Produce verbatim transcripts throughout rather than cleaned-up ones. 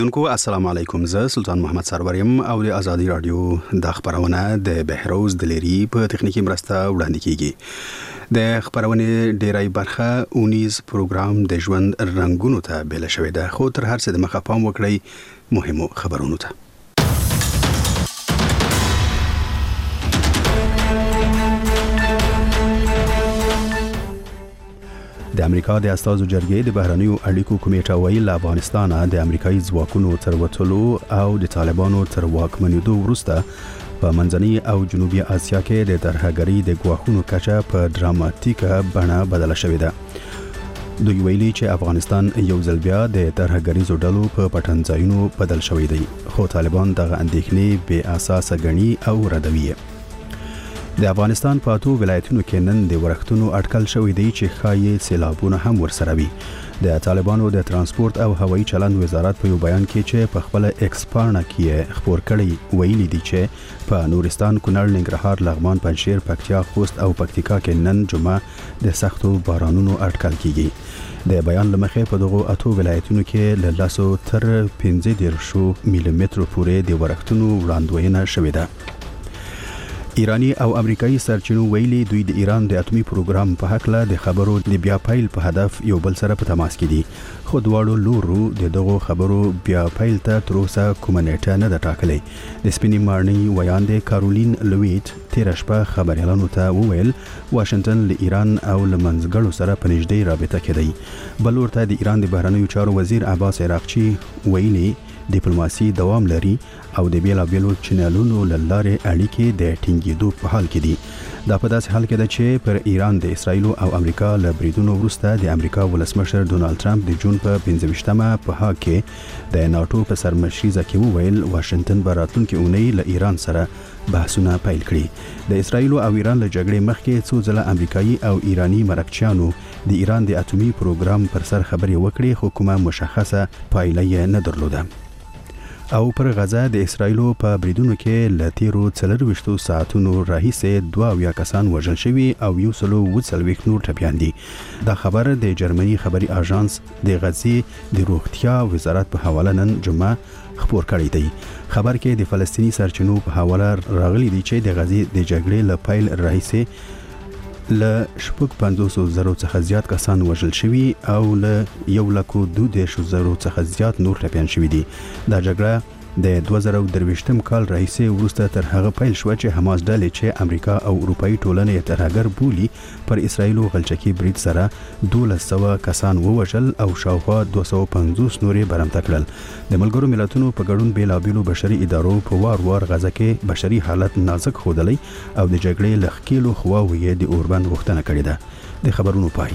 دونکو السلام علیکم. زه سلطان محمد سرور یم او د ازادي رادیو د خبرونه د بهروز دلیری په تخنیکی مرسته وړاندې کیږي. د خبرونه ډیری برخه اونیز پروګرام د ژوند رنگونو ته بیل شوې ده، خو تر هر څه د مخه پام وکړئ مهمو خبرونو ته. د امریکا د استازو جرګې د بهرنیو اړیکو کمیټه ویل له افغانستان د امریکایي ځواکونو تر وټلو او د طالبانو تر واکمنېدو وروسته په منځنۍ او جنوبي اسیا کې د ترهګرۍ د ګواښونو کچه په ډراماتیکه بڼه بدله شوې ده. دوی ویلي چې افغانستان یو ځل بیا د ترهګریزو ډلو په پټنځایونو بدل شوی دی، خو طالبان دغه اندېښنې بې اساسه ګڼي او ردوي. د افغانستان په اتو ولایتونو کې نن د ورښتونو اټکل شوی دی چې ښایي سیلابونه هم ورسره وي. د طالبانو د ترانسپورت او هوایي چلند وزارت په یو بیان کې چې په خپل ایکس پاڼه کې خبر کړی ویلي دی چې په نورستان، کونړ، ننګرهار، لغمان، پنجشیر، پکتیا، خوست او پکتیکا کې نن جمعه د سختو بارانونو اټکل کیږي. د بیان لمخې په دغو اتو ولایتونو کې له لسو تر پنځه دیرشو میلی مترو پورې د ورښتونو وړاندوینه شوې ده. ایرانی او امریکایي سرچینو ویلي دوی د ایران د اټومي پروګرام په حق له د خبرو د بیا پیل په هدف یو بل سره په تماس کې دي، خو دواړو لورو د دغو خبرو بیا پیل ته تر اوسه کومه نیټه نه ده ټاکلې. د سپینې مارنۍ ویاندې کارولین لویټ تېره شپه خبریالانو ته وویل واشنگټن له ایران او له منځګړو سره په نږدې رابطه کې دی. بل ورته د ایران د بهرنیو چارو وزیر عباس عراقچي ویلي ډیپلوماسي دوام لري او د بیلابیلو چینلونو له لارې اړیکې د ټینګېدو په حال کې دي. دا په داسې حال کې ده چې پر ایران د اسرائیل او امریکا له بریدونو وروسته د امریکا ولسمشر ډونالد ټرمپ د جون په پنځه ویشتمه په هاګ کې د ناتو په سرمشریزه کې وویل واشنگټن به راتلونکې اونۍ له ایران سره بحثونه پیل کړي. د اسرائیل او ایران له جګړې مخکې څو ځله امریکایي او ایرانی مرکچیانو د ایران د اټومي پروګرام پر سر خبرې وکړې، خو کومه مشخصه پایله یې نه درلوده. او پر غزه د اسرائیلو په بریدونو کې له تیرو څلرویشتو ساعتونو راهیسې دوه اویا کسان وژل شوي او یو سلو اووه څلوېښت نور ټپیان دي. دا خبر د جرمني خبري اژانس د غزې د روغتیا وزارت په حواله نن جمعه خبر کړی دی. خبر کې د فلسطینی سرچینو په حواله راغلي دی چې د غزې د جګړې له پیل راهیسې له شپږ پنځوسو زرو څخه زیات کسان وژل شوي او له یو لکو دوه دیرشو زرو څخه زیات نور ټپیان شوي دي. دا جګړه د دوه زره درویشتم کال راهیسې وروسته تر هغه پیل شوه چې حماس ډلې چې امریکا او اروپایي ټولنې یې ترهګر بولي پر اسرائیلو غلچکي برید سره دولس سوه کسان ووژل او شاوخوا دوه سوه پنځوس نورې برمته کړل. د ملګرو ملتونو په ګډون بیلابیلو بشري ادارو په وار وار غزه کې بشري حالت نازک ښودلی او د جګړې له ښکېلو خواوو یې د اوربند غوښتنه کړې ده. د خبرونو پای.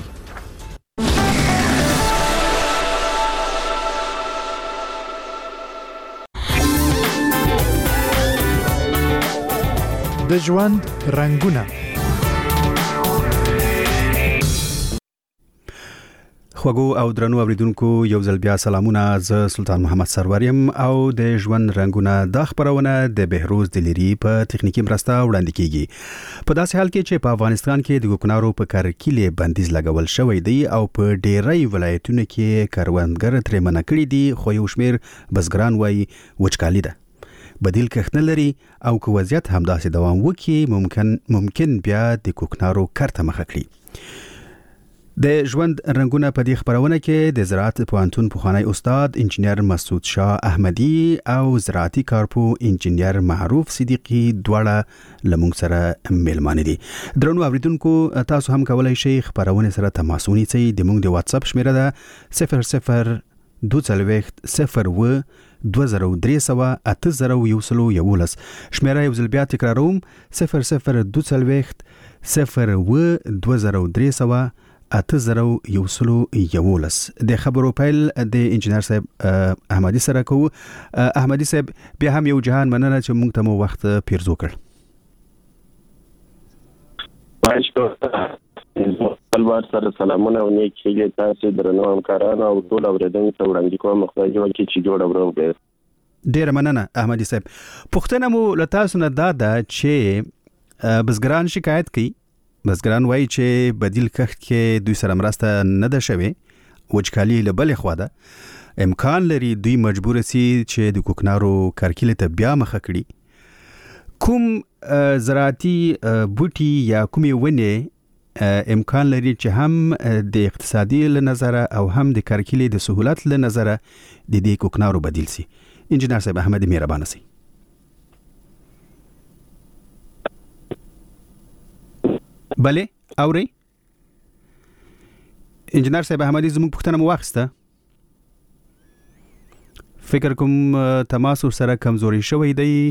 د ژوند رنگونه. خوږو او درنو اوریدونکو یو ځل بیا سلامونه. زه سلطان محمد سرور یم او د ژوند رنگونه د خبرونه د بهروز دلیری په تخنیکی مرسته وړاندې کیږي. په داسې حال کې چې په افغانستان کې د کوکنارو په کرکیلې بندیز لګول شوی دی او په ډیری ولایتونو کې کروندګر ترې منع کړي دي، خو یو شمیر بزګران وایي وچکالي ده، بدیل کښت نه لري او که وضعیت همداسې دوام وکړي ممکن ممکن بیا د کوکنارو کرته مخه کړي. د ژوند رنگونه په دې خبرونه کې د زراعت پوهنتون پخوانی استاد انجینر مسعود شاه احمدی او زراعتي کارپو انجینر معروف صدیقی دواړه لمونږ سره میلمانه دي. درنو اوریدونکو تاسو هم کولای شئ خبرونه سره تماس ونیسئ. د موږ د واتس اپ شمیره ده صفر صفر دوه څلوېښت صفر اووه دوه زره درې سوه اته زره یو سلو یولس. شمیره یو ځل بیا تکراروم صفر صفر دوه څلوېښت صفر اووه دوه زره درې سوه اته زره یو سلو یولس. د خبرو پیل د انجینر صاحب احمدی سره کوو. احمدی صاحب بیا هم یو جهان مننه چې موږ ته مو وخت پیرزو کړ. البته سره سلامونه او نیک هیلې تاسو درنو همکارانو او ټول اوریدونکو ته وړاندې کوم. خدای دې وکړي چې جوړ ورو. ډیر مننه احمدی صاحب. پوښتنه مو له تاسو نه دا ده چې بزګران شکایت کوي، بزګران وایي چې بدیل کښت کې دوی سره مرسته نه ده شوې، وچکالي له بلې خوا ده. امکان لري دوی مجبور سي چې د کوکنارو کرکیله ته بیا مخه کړي. کوم زراعتي بوټي یا کومې ونې امکان لري چې هم د اقتصادي له نظره او هم د کرکیلې د سهولت له نظره د دې کوکنارو بدیل سي؟ انجینر صاحب احمدی مهربان سي. بله اوري انجینر صاحب احمدی زموږ پوښتنه مو واخیسته. فکر کوم تماس سره کمزوري شوی دی.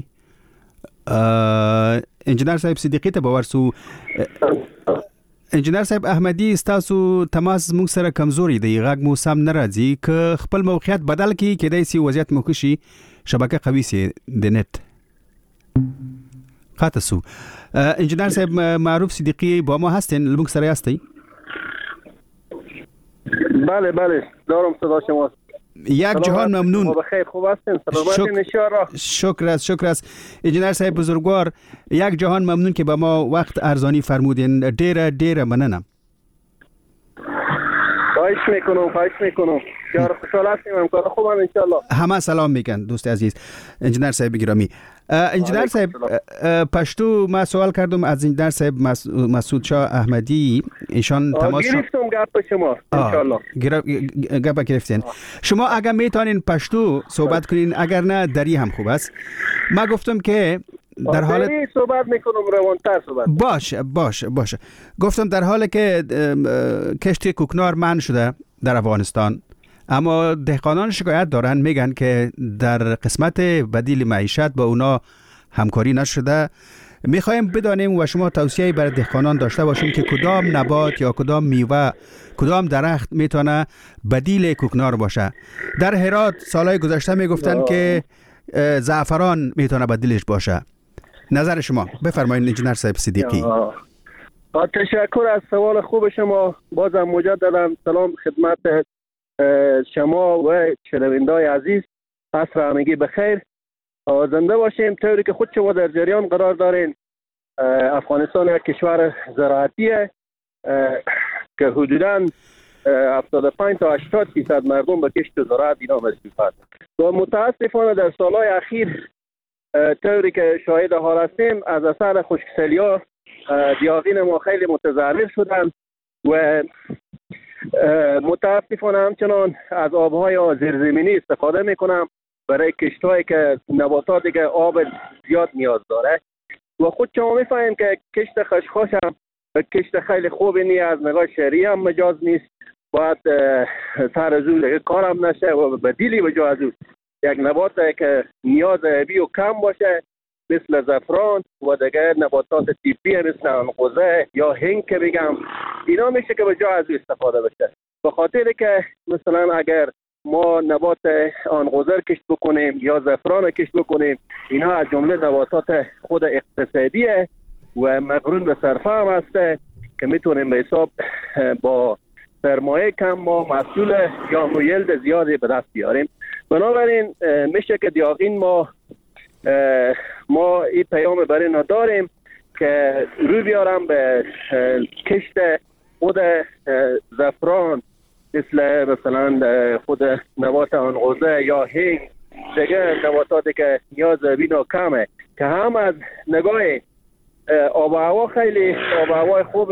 انجینر صاحب صدیقی ته باور سو. انجینر صاحب احمدی ستاسو تماس موږ سره کمزوري دی، غږ مو سم نه راځي. که خپل موقعیت بدل کی کېدای سي وضعیت مو کشي، شبکه قوي سي د نت قاطع سو. انجینر صاحب معروف صدیقی با ما هستین؟ موږ سره هستی؟ بله بله دارم صدا شما. یک جهان ممنون. بخیر خوب هستین؟ سلامتین ان شاء الله. شکر است شکر است انجینر صاحب بزرگوار، یک جهان ممنون که به ما وقت ارزانی فرمودین. ډیره ډیره مننه. خواهش میکنم خواهش میکنم. بسیار خوشحال هستیم، همکار خوبم ان شاء الله. همه سلام میگن دوست عزیز. انجینر صاحب گرامی، انجینر صاحب پشتو ما سوال کردم از انجینر صاحب مسعود شاه احمدی، ایشان تماس گرفتم گپ شما ان شاء الله. گپ گرفتین. شما اگر میتونین پشتو صحبت کنین، اگر نه دری هم خوب است. ما گفتم که در حال صحبت میکنم روانتر صحبت باشه باشه باشه گفتم در حالی که کشتی کوکنار منع شده در افغانستان، اما دهقانان شکایت دارن، میگن که در قسمت بدیل معیشت با اونا همکاری نشده. میخوایم بدانیم و شما توصیه برای دهقانان داشته باشیم که کدام نبات یا کدام میوه، کدام درخت میتونه بدیل کوکنار باشه. در هرات سالهای گذشته میگفتن که زعفران میتونه بدیلش باشه. نظر شما بفرمایید انجینر صاحب صدیقی. تشکر از سوال خوب شما. بازم مجددا سلام خدمت شما و شنونده‌های عزیز. عصر همگی بخیر، زنده باشیم. طوری که خود شما در جریان قرار دارین، افغانستان یک کشور زراعتیه که حدوداً هفتاد و پنج تا هشتاد درصد مردم به کشت زراعت اینا مصروفند و متاسفانه در سالهای اخیر طوری که شاهد حال هستیم از اثر خشکسالی‌ها دیاغین ما خیلی متضرر شدن و متاسفانه همچنان از آبهای زیرزمینی استفاده میکنم برای کشت‌هایی که نباتاتی که آب زیاد نیاز داره و خود شما میفهمیم که کشت خشخاش هم کشت خیلی خوبی نیست، از نگاه شهری هم مجاز نیست. باید سر از اون کارم نشه و بدیلی به جای از اون یک نبات که نیاز آبی و کم باشه مثل زعفران و دیگه نباتات تیپی مثل عنقوزه یا هنگ که بگم، اینا میشه که به جای از اون استفاده بشه. به خاطر که مثلا اگر ما نبات عنقوزه کشت بکنیم یا زعفران کشت بکنیم، اینا از جمله نباتات خود اقتصادیه و مقرون به صرفه هم هسته که میتونیم به حساب با سرمایه کم ما محصول یا یلد زیادی به دست بیاریم. بنابراین میشه که دیاغین ما ما این پیام برای اینا داریم که روی بیارم به کشت خود زعفران مثل مثلا خود نبات عنقوزه یا هنگ، دیگه نباتاتی که نیاز بینا کمه که هم از نگاه آب و هوا خیلی آب و هوای خوب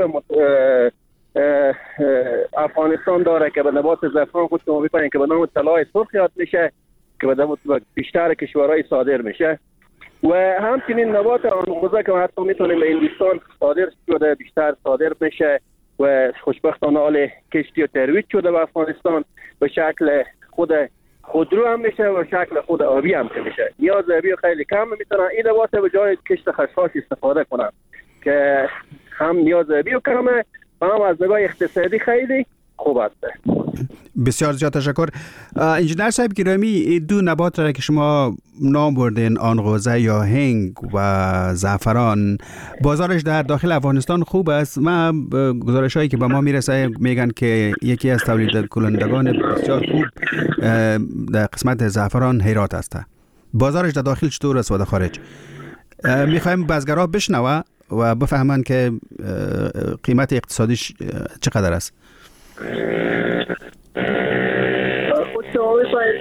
افغانستان داره که به نبات زعفران خود شما می‌فهمید که به نام طلای سرخ یاد میشه که به نام بیشتر کشورهای صادر میشه و همچنین نبات عنقوزه که حتی میتونیم به هندوستان صادر شده بیشتر صادر میشه و خوشبختانه حال کشتی و ترویج شده به افغانستان به شکل خود خودرو هم میشه و شکل خود آبی هم میشه. نیاز آبی خیلی کم میتونن این نبات به جای کشت خشخاش استفاده کنن که هم نیاز آبی کمه و هم از نگاه اقتصادی خیلی خوب است. بسیار زیاد تشکر. انجینر صاحب گرامی، دو نبات را که شما نام بردین، عنقوزه یا هنگ و زعفران، بازارش در داخل افغانستان خوب است. ما گزارش هایی که به ما میرسه میگن که یکی از تولید کنندگان بسیار خوب در قسمت زعفران هرات است. بازارش در داخل چطور است و در خارج؟ میخوایم بازارها بشنوه و بفهمن که قیمت اقتصادیش چقدر است. خود شما می‌فهمید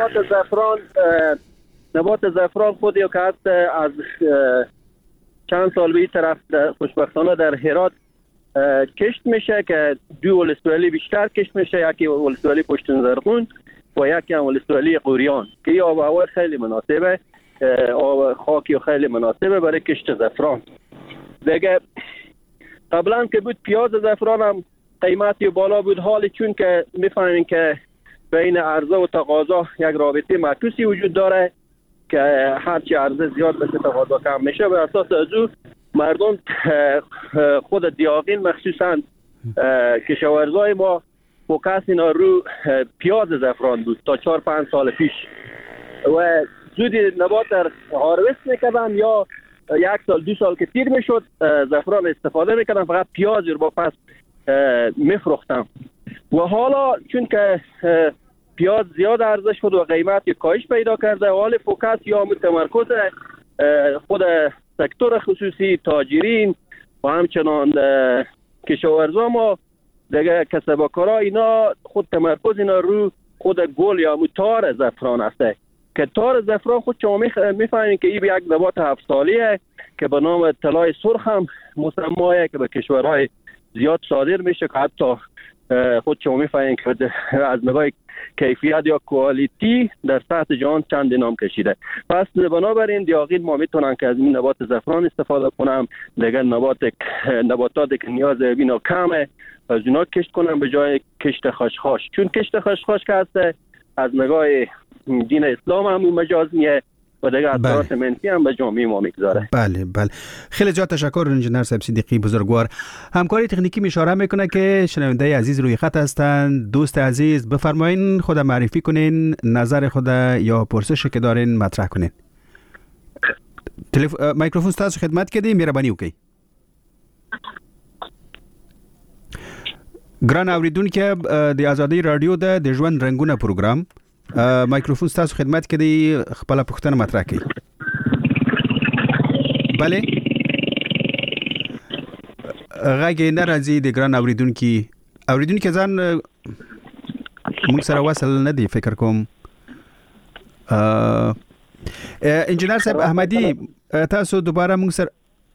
نبات زعفران نبات زعفران خود یک هست از چند سال به این طرف خوشبختانه در هرات کشت میشه که دو ولسوالی بیشتر کشت میشه، یکی ولسوالی پشتون زرغون و یکی هم ولسوالی قوریان که این آب و هوا خیلی مناسبه، آب خاکی خیلی مناسبه برای کشت زعفران. دیگه قبلا که بود پیاز زعفران هم قیمتی بالا بود، حالی چون که میفهمین که بین عرضه و تقاضا یک رابطه معکوسی وجود داره که هرچی عرضه زیاد بشه تقاضا کم میشه، به اساس از او مردم خود دیاقین مخصوصا کشاورزای ما فوکس اینا رو پیاز زعفران بود تا چهار پنج سال پیش و زودی نبات در هارویست میکردن یا یک سال دو سال که تیر میشد زعفران استفاده میکردن، فقط پیاز رو با پس میفروختن و حالا چون که پیاز زیاد عرضه شد و قیمت کاهش پیدا کرده، حال فوکس یا متمرکز خود سکتور خصوصی، تاجرین و همچنان کشاورزا ما دیگه کسبکارا اینا خود تمرکز اینا رو خود گل یا تار زعفران است که تار زعفران خود شما میفهمین که این یک نبات هفت سالیه که به نام طلای سرخ هم مسمایه که به کشورهای زیاد صادر میشه که حتی خود شما میفهمین که از نگاه کیفیت یا کوالیتی در سطح جهان چند نام کشیده. پس بنابراین دیاقین ما میتونن که از این نبات زعفران استفاده کنم، دیگر نبات نباتاتی که نیاز بینا کمه از اینا کشت کنم به جای کشت خشخاش، چون کشت خشخاش که هست از نگاه دین اسلام هم مجاز میه و دیگه اثرات منفی هم به جامعه ما میگذاره. بله بله، خیلی زیاد تشکر انجینر صاحب صدیقی بزرگوار. همکاری تکنیکی اشاره میکنه که شنونده عزیز روی خط هستند. دوست عزیز بفرمایین خود معرفی کنین، نظر خود یا پرسشی که دارین مطرح کنین. تلف... میکروفون تاسو خدمت کردی، مهرباني وکړئ. ګران اوریدونکو د آزادۍ رادیو د ژوند رنگونه پروګرام میکروفون تاسو خدمت کې دی، خپل پوښتنه مطرح کړئ. بله غږ ناراضي د ګران اوریدونکو اوریدونکو ځان موږ سره وصل نه دی فکر کوم. انجینر صاحب احمدی تاسو دوباره موږ سره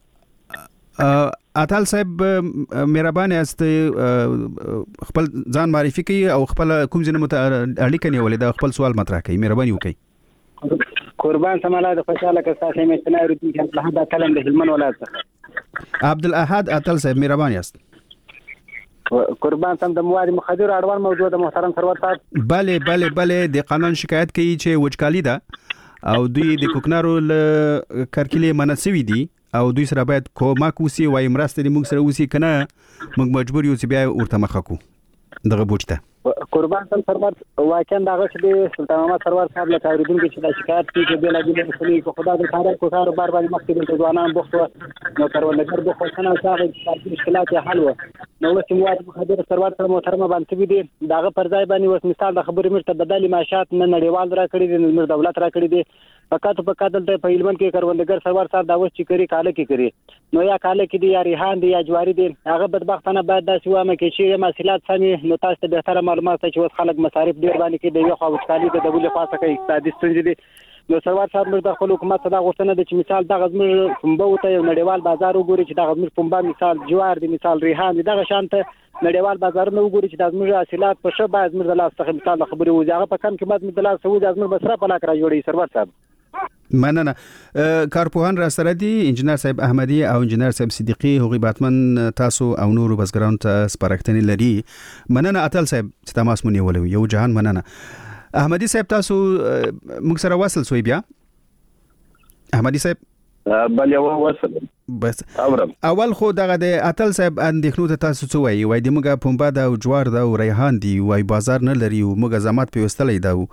اتل صاحب مهربان است خپل ځان معرفي کوي او خپل کوم ځنه اړیکه نیولې دا خپل سوال مطرح کوي، مهرباني وکړئ. قربان سماله د خوشاله کساته مې څنګه ورته چې الله دا کلم د هلمن ولایت څخه عبدالاحد اتل صاحب مهربان است. قربان سم د مواد مخدر اړوند موضوع د محترم سرور صاحب. بله بله بله د قانون شکایت کوي چې وچکالي ده او دوی د کوکنارو کارکلي منسوي دي او دوی سره باید کومک وسی وای مرسته دې موږ سره وسی کنه موږ مجبور یو چې بیا ورته مخه کو دغه بوجته. قربان سم سرور واقعا دغه چې سلطان محمد سرور صاحب له اوریدونکو چې د شکایت کوي چې بل دې مسلې کو خدای دې خیر کو کار بار بار مخکې د ځوانان بوخت نو تر ولګر د خوشنه ساغه د مشکلات حل و نو چې مواد مخدر سرور سره محترمه باندې دي دغه پر ځای باندې وس مثال د خبرې مرته بدلی معاشات نه نړیوال را کړی دي، نړیوال دولت را کړی دي، فقط په کادل ته په علمن کې کروندګر سرور صاحب دا وس چې کری کاله کې کری نو یا کاله کې دي یا ریحان دي یا جواری دي، هغه بدبختانه باید داسې وامه کې چې محصولات سمې نو تاسو ته به تر معلومات چې وس خلک مصارف ډیر باندې کې دی یو خو وچکالي د بل خاصه کې اقتصادي ستونزې دي. نو سرور صاحب موږ د خپل حکومت څخه غوښتنه ده چې مثال دغه زموږ پنبه ته یو نړیوال بازار وګوري چې دغه زموږ پنبه مثال جوار دي مثال ریحان دي دغه شانته نړیوال بازارونه وګوري چې د زموږ حاصلات په شه باید زموږ د لاس څخه مثال خبرې وځي هغه په کم قیمت د لاس وځي زموږ بسره په لاک را جوړي سرور صاحب. مننه. کارپوهان را سره دي انجینر صاحب احمدی او انجینر صاحب صدیقی هغوی باتمن تاسو او نور بزګرانو ته سپارښتنې لري. مننه اتل صاحب چې تماس مونږ نیولې یو جهان مننه. احمدی صاحب تاسو موږ سره وصل سوی بیا احمدی صاحب؟ بل یو وصل بس اورم. اول خو دغه د اتل صاحب اندېښنو ته تاسو څه وایي؟ وای د موږ پنبه دا او جوار دا او ریحان دی وای بازار نه لري او موږ زمات پیوستلې دا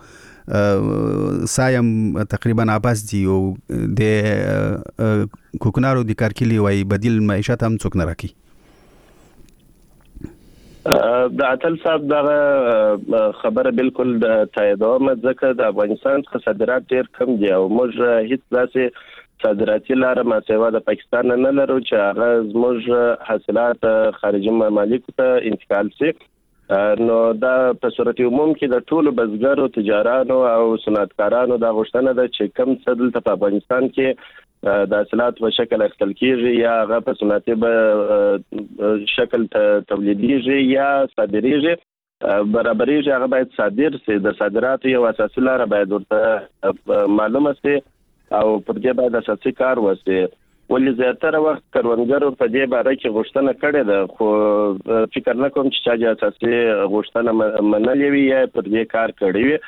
سایم تقریبا عباس دی او د کوکنارو د کارکلی وای بدیل معیشت هم څوک نه راکي. د اتل صاحب دا خبره بالکل د تاییدوم ځکه د افغانستان څخه صادرات ډیر کم دي او موږ هیڅ داسې صادراتي لاره ما سیوا د پاکستان نه لرو چې هغه زموږ حاصلات خارجي ممالک ته انتقال شي. نو دا په صورت عموم کې د ټولو بزګرو تجارانو او صنعتکارانو د غوښتنه ده چې کم څه دلته په افغانستان کې د حاصلات په شکل اخیستل کیږي یا هغه په صنعتي شکل تولیدیږي یا صادریږي برابرېږي هغه باید صادر سي. د صادراتو یو اساسي لاره باید ورته معلومه سي او پر دې باید اساسي کار وسي. ولې زیاتره وخت کروندګرو په دې باره کې غوښتنه کړې ده خو فکر نه کوم چې چا اساسي غوښتنه منلې وي یا پر دې کار کړی وي.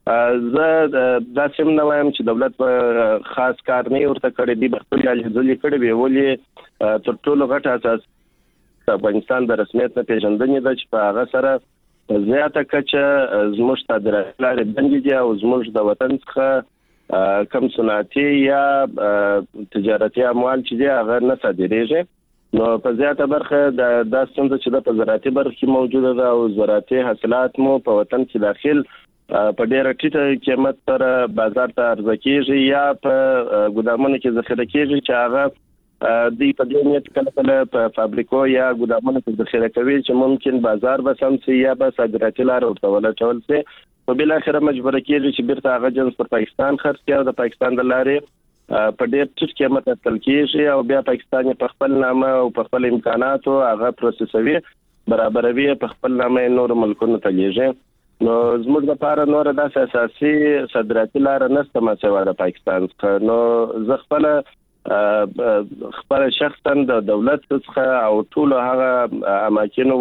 زه دا سم نه وایم چې دولت په خاص کار نه ورته کړی دی خپل ځلې کړی وي. ولې تر ټولو غټ اساس افغانستان د رسمیت نه پیژندنې ده چې په هغه سره زیاته کچه زموږ صادرات لارې بندې دي او زموږ د وطن څخه کم صنعتي یا تجارتي اموال چې دي هغه نه صادریږي. نو په زیاته برخه د داسې څه چې د زراعتي برخه کې موجوده ده او زراعتي حاصلات مو په وطن کې داخل په ډېره ټیټه قیمت سره بازار ته عرضه کیږي یا په ګودامونو کې ذخیره کیږي چې هغه د په دې نیت کله کله په فابریکو یا ګودامونو کې ذخیره کوي چې ممکن بازار به سم سي یا به صادراتي لار ورته ولټول سي. په بل اخر مجبور کیږي چې بیرته هغه جنس پر پاکستان خرڅ کړي او د پاکستان د لارې په ډېر ټیټ قیمت اخیستل کیږي او بیا پاکستان په خپل نامه او په خپل امکاناتو هغه پروسسوي برابروي په خپل نامه نور ملکونو ته لیږي. نو زموږ لپاره نور د اساسي صادراتي لار نشته ما سوا د پاکستان څخه. نو زه خپل خپل شخصا د دولت څخه او ټول هغه اماکنو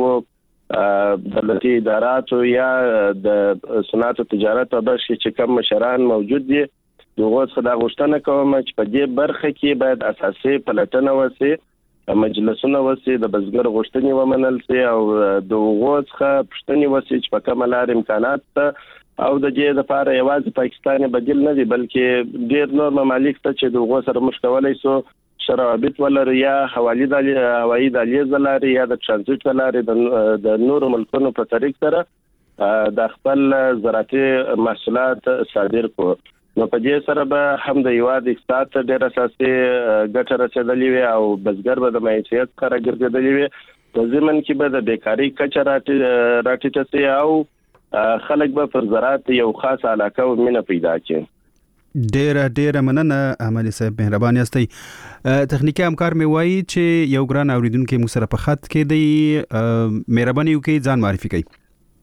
دولتي اداراتو یا د صنعت او تجارت په برخه کې کوم مشران موجود دي دغه څخه د غوښتنه کوم چې په دې برخه کې باید اساسي پلټنه وشي مجلسونه وشي د بزګر غوښتنې ومنل شي او دغه څخه پښتني وشي چې په کومه لار امکانات ته او د دې لپاره یوازې پاکستان بدیل نه دی بلکې ډېر نور ممالک ته چې دغه سره مشکلای سو شرابط ولري یا حوالی د هوایي دهلیز لري یا د ترانزیت لري د نور ملکونو په طریق سره د خپل زراعتي محصولات صادر کو. نو په دې سره به هم د یواد اقتصاد ته ډېر اساسي ګټه رسیدلې وي او بزګر به د معیشت څخه راګرځېدلی وي. په ضمن کې به د بیکاری کچه راټیټه شي او خلک به پر زراعت یو خاص علاقه او مینه پیدا کړي. ډېر ډېر مننه احمد صاحب مهرباني استئ. تخنیکی همکار مې وایي چې یو ګران اوریدونکو مو سره په خط کې دی مهرباني وکړئ ځان معرفي کړئ.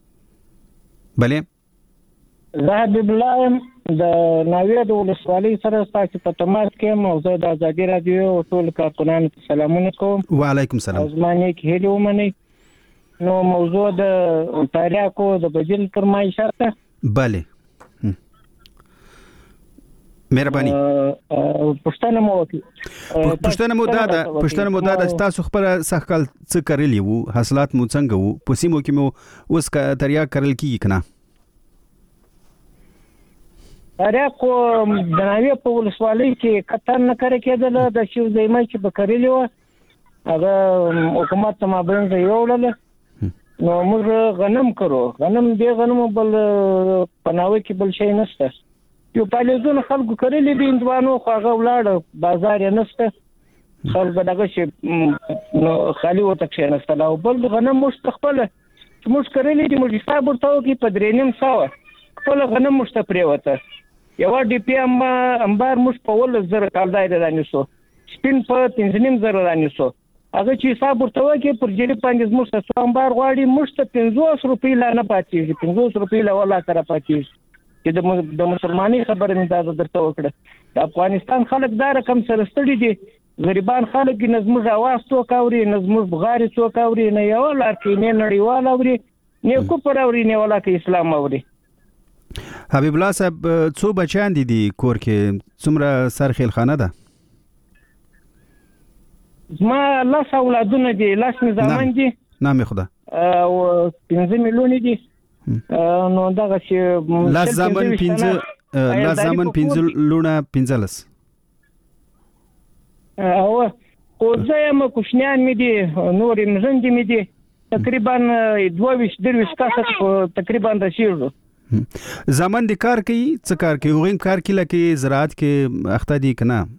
بله زه حبیب الله د ناوې د ولسوالۍ سره تاسو په تماس کې موضوع د ازادي رادیو او ټول کارکونانو ته سلامونه کوم. وعلیکم السلام. زمانه کې هلي ومني. نو موضوع د تاریاکو د بدیل فرمایشات ته بله مهرباني پښتنه مو پښتنه مو دا ده پښتنه مو دا ده تاسو خپل سخکل څه کړلی وو حاصلات مو څنګه وو په سیمو کې مو اوس کا تاریاک کړل کیږي کنه تاریاکو د ناوې په ولسوالۍ کې کتن نه کړی کېدل د شیو زېمای چې بکرلی و هغه حکومت ته مابین یوړل. نو موږ غنم کړو غنم دی غنم بل پناوي کې بل شي نشته یو پالیزون خلکو کړلې دي اندوانو خو هغه ولاړ بازار یې نشته خلک دغه شي نو خالي وته کې نشته او بل غنم مستقبل چې موږ کړلې دي موږ حساب ورته وکي په درېنیم ساوه خپل غنم مشته پریوته یو ډي پی ام انبار موږ په ول زره کال دای رانیسو سپین په پنځنیم زره رانیسو هغه چې حساب ورته وکي پر جری باندې موږ څه انبار غواړي موږ ته پنځوس روپۍ لا نه پاتېږي پنځوس روپۍ لا ولا سره پاتېږي چې د مسلمانۍ خبره مې دا درته وکړه. د افغانستان خلک دا رقم سره ستړي دي غریبان خلک کې نظم اواز څوک اوري نظم بغاري څوک اوري نه یو لار کې نه نړیوال اوري نه کو پر اوري نه ولا کې اسلام اوري. حبیب الله صاحب څو بچیان دي کور کې څومره سرخیل خانه ده؟ ما لاس اولادونه دي لاس نظامان دي نام خدا او پنځه میلیون دي. نو دغه چې لاس زمن پنځه لاس زمن پنځه لونه پنځلس او خو زه یم کوشنیان مې دي نور مزندې مې دي تقریبا دوه ویشت درې ویشت کسه تقریبا رسیږو. زمن د کار کوي څه کار کوي هغوی کار کوي لکه زراعت کې اخته دي که نه؟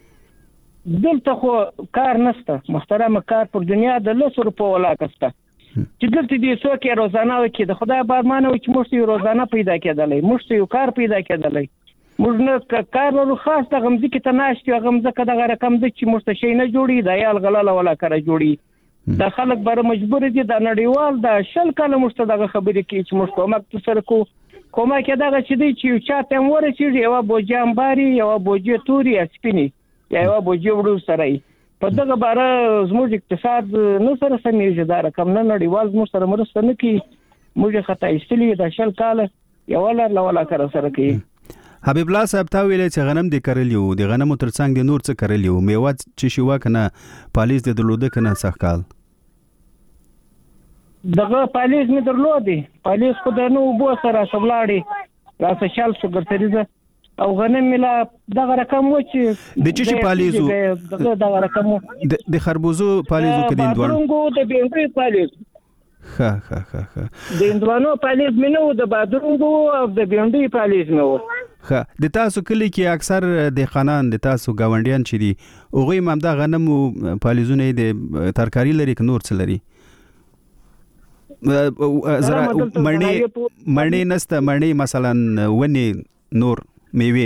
دلته خو کار نشته محترمه کار پر دنیا د لسو روپو ولاکه شته چې دلته دې څوک یې روزانه وکړي د خدای بارمانه وي چې موږ ته یو روزانه پیدا کېدلی موږ ته یو کار پیدا کېدلی موږ نه کار لرو خاص دغه مځکې ته ناست یو هغه مځکه دغه رقم ده چې موږ ته شی نه جوړي د عیال غلاله ولا کره جوړي دا خلک بره مجبور دي د نړیوال د شل کاله موږ ته دغه خبرې کوي چې موږ کومک سره کوو کومک یې دغه چې دی چې یو چا ته هم ورسېږي یوه بوجۍ امباري یوه بوجۍ تورې یا سپینې یا یوه بوجۍ وړو سره یي په دغه باره زموږ اقتصاد نه سره سمېږي دا رقم نه نړیوال زموږ سره مرسته نه کوي موږ یې خطا ایستلي د شل کاله یوه لر له ولا کره سره کوي حبیب الله صاحب تا ویلې چې غنم دې کرلی وو د غنمو ترڅنګ د نور څه کرلی وو میوه چې شي وه که نه پالیز دې درلوده که نه سږ کال دغه پالیز مې درلودې پالیز خو د نو اوبو سره راته ولاړې راته شل شو ګرتریزه او غنم مې لا دغه رقم و چې د چی پالیز وو دغه رقم و د خربوزو پالیز وو که د هندوانو د بینډۍ پالیز ښه ښه ښه ښه د هندوانو پالیز مې نه و د بادرونګو او د بینډۍ پالیز مې و ښه د تاسو کلی کې اکثر دهقانان د تاسو ګاونډیان چې دي هغوی هم همدا غنم او پالیزونه د ترکاري لري که نور څه لري مڼې مڼې نسته مڼې مثلا ونې نور میوې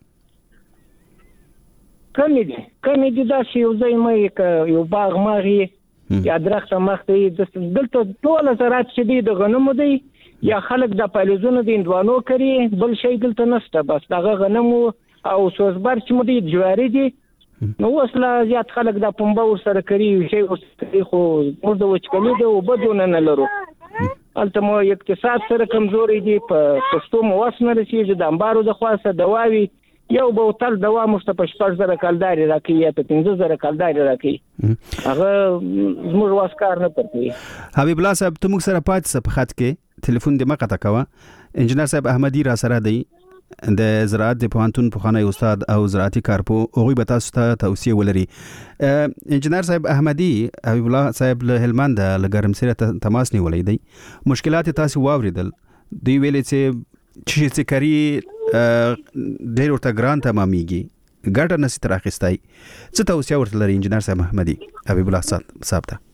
کمې دي کمې دي داسې یو ځای مې یو باغ ماغ یې یا درخته مخ ته یې دلته ټوله زراعت چې دی د غنمو دی یا خلک د پالیزونو د هندوانو کري بل شی دلته نشته بس دغه غنمو او سوزبر چې مو دی جواري دي نو اوس لا زیات خلک د پنبه ورسره کري شی ورسره کوي خو موږ د وچکالي د اوبه دونه نه لرو هلته مو اقتصاد سره کمزوري دي په پښتو مو وس نه رسېږي د انبارو د خوا څخه دوا وي یو بوتل دوا موږ ته په شپږ زره کلدارې راکوي یا په پنځه زره کلدارې راکوي هغه زموږ وس کار نه پر کوي حبیب الله صاحب ته موږ سره پاتې شه په خط کې تلیفون دې مه قطع کوه انجینر صاحب احمدي را سره دی د زراعت د پوهنتون پخوانی استاد او زراعتي کارپو هغوی به تاسو ته توصیه ولري انجینر صاحب احمدي حبیب الله صاحب له هلمند له ګرمسیره تماس نیولی دی مشکلات تاسو واوریدل دوی ویلې چې چې چې کاري ډېر ورته ګران تمامیږي ګټه نشي تر اخیستی څه توصیه ورته لري انجینر صاحب احمدي حبیب الله صاحب ته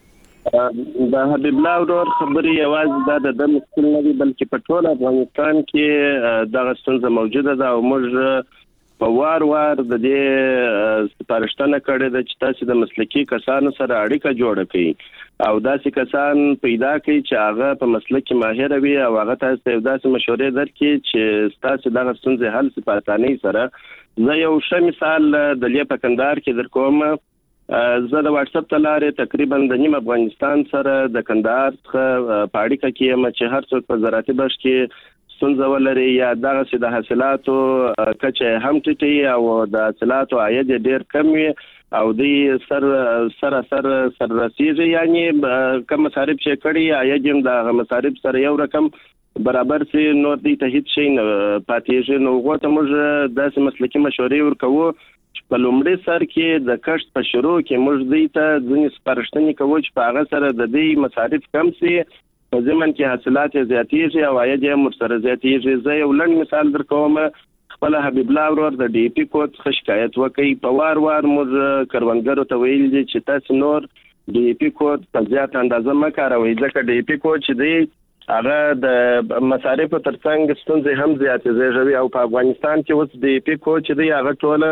د حبیب الله ورور خبرې یوازې دا د ده مشکل نه دي بلکې په ټول افغانستان کې دغه ستونزه موجوده ده او موږ په وار وار د دې سپارښتنه کړې ده چې تاسو د مسلکي کسانو سره اړیکه جوړه کړئ او داسې کسان پیدا کړئ چې هغه په مسلک کې ماهر وي او هغه تاسو ته داسې مشورې درکړي چې تاسو دغه ستونزې حل شي په اسانۍ سره زه یو ښه مثال د لې په کندهار کې در کوم زه د واتس اپ ته لارې تقریبا د نیم افغانستان سره د کندهار څخه په اړیکه کې یم چې هر څوک په زراعتي برخه کې ستونزه ولري یا دغسې د حاصلاتو کچه هم ټیټي او د حاصلاتو عاید ډېر کم وي او دوی سر سره سر سر رسیږي یعنی کم مصارف چې کړي عاید هم د مصارف سره یو رقم برابر سي نور دي ته هیڅ شي نه پاتېږي نو هغو ته موږ داسې مسلکي مشورې ورکوو په لومړي سر کې د کښت په شروع کې موږ دوی ته ځینې سپارښتنې کوو چې په هغه سره د دوی مصارف کم سي په ضمن کې حاصلات زیاتېږي او عاید یې ورسره زیاتېږي زه یو لنډ مثال در کوم خپل حبیب الله ورور د ډي پی کود څخه شکایت وکړي په وار وار موږ کروندګرو ته ویل دي چې تاسو نور ډي پی کود په زیات اندازه مه کاروئ ځکه ډي پی کود چې دی هغه د مصارفو ترڅنګ ستونزې هم زیاتې زیږوي او په افغانستان کې اوس ډي پی کود چې دی هغه ټوله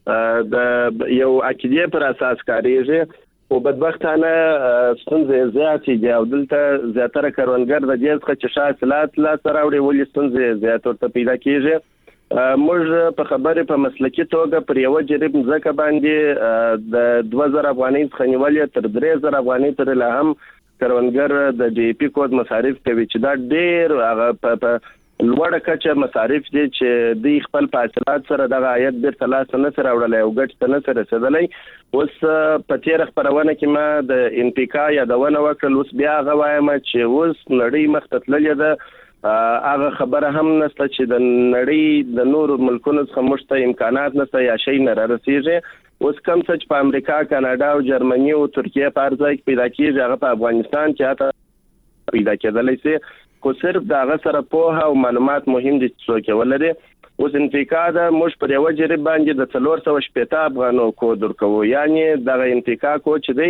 د یو عقیدې پر اساس کاریږي او بدبختانه ستونزې زیاتې دي او دلته زیاتره کروندګر د دې څخه چې ښه حاصلات لاسته راوړي ولې ستونزې زیات ورته پیدا کېږي موږ په خبرې په مسلکي توګه پر یوه جریب ځمکه باندې د دوه زره افغانۍ څخه نیولې تر درې زره افغانۍ پورې لا هم کروندګر د ډي پی کود مصارف کوي چې دا ډېر هغه په لوړه کچه مصارف دي چې دوی خپل په حاصلات سره دغه عاید بیرته لاسته نه سي راوړلی او ګټې ته نه سي رسېدلی اوس په تېره خپرونه کې ما د انپیکا یادونه وکړل اوس بیا هغه وایم چې اوس نړۍ مخته تللې ده هغه خبره هم نشته چې د نړۍ د نورو ملکونو څخه موږ ته امکانات نشته یا شی نه رارسېږي اوس کوم څه چې په امریکا کاناډا او جرمني او ترکیه په هر ځای کې پیدا کېږي هغه په افغانستان کې حتی پیدا کېدلی سي خو صرف د هغه سره پوهه او معلومات مهم دي چې څوک یې ولري اوس انفیکا ده موږ پر یوه جریب باندې د څلور سوه شپېته افغانو کود ورکوو یعنې دغه انفیکا کود چې دی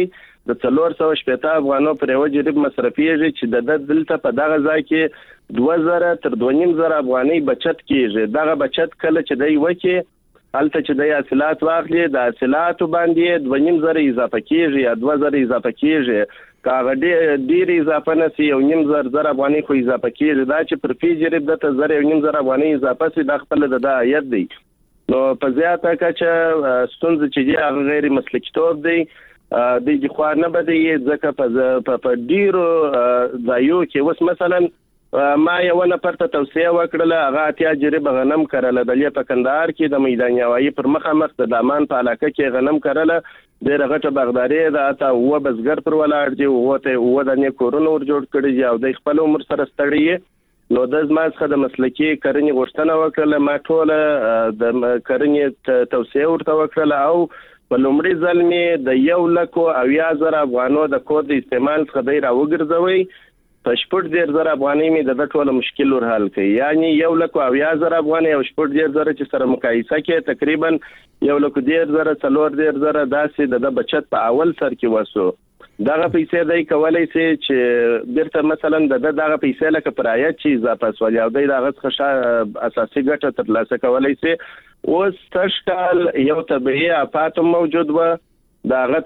د څلور سوه شپېته افغانو پر یو جریب مصرفیږي چې د دلته په دغه ځای کې دوه زره تر دوه نیم زره افغانۍ بچت کیږي. دغه بچت کله چې دی وکي هلته چې د حاصلات واخلي د حاصلاتو باندې دوه نیم زره اضافه کیږي یا دوه زره اضافه کیږي. کاغه ډیر اضافه نسی یو نیم زر زر افغانۍ خو اضافه کیږي. دا چې پر فی جریب د زر یو نیم زر افغانۍ اضافه سي د خپل د عاید دی. نو په زیاته کچه ستونزې چې دی هغه غیر مسلکیتوب دی د دې خو نه بده ځکه په په ډیرو ځایو کې وس مثلا ما یو نه پرته توصیه وکړله هغه اتیا جریب غنم کرله د لې په کندهار کې د میدان یوایي پر مخه مخ د دامان په علاقه کې غنم کرله ډېر غټه بغداري د اته و بزګر پر ولاړ دی او ته و د نه کورونو ور جوړ کړی او د خپل عمر سره ستړي نو د زما څخه د مسلکی کرنې غوښتنه وکړله. ما ټوله د کرنې توصیه ورته وکړله او په لومړي ځل مې د یو لکو او یا زر افغانو د کود استعمال څخه دی راوګرځوي. په شپږ ډیر زر افغانۍ مې د ټوله مشکل ور حل کړي. یعنی یو لکو او یا زر افغانۍ او شپږ ډیر زر چې سره مقایسه کې تقریبا یو لکو ډیر زر څلور ډیر زر داسې د بچت په اول سر کې وسو. دغه پیسې دای کولای شي چې بیرته مثلا د دغه پیسې لکه پرایت چې اضافه سوال او د هغه څخه اساسي ګټه ترلاسه کولای شي. اوس تشکال یو طبيعي آفات موجود و دا غ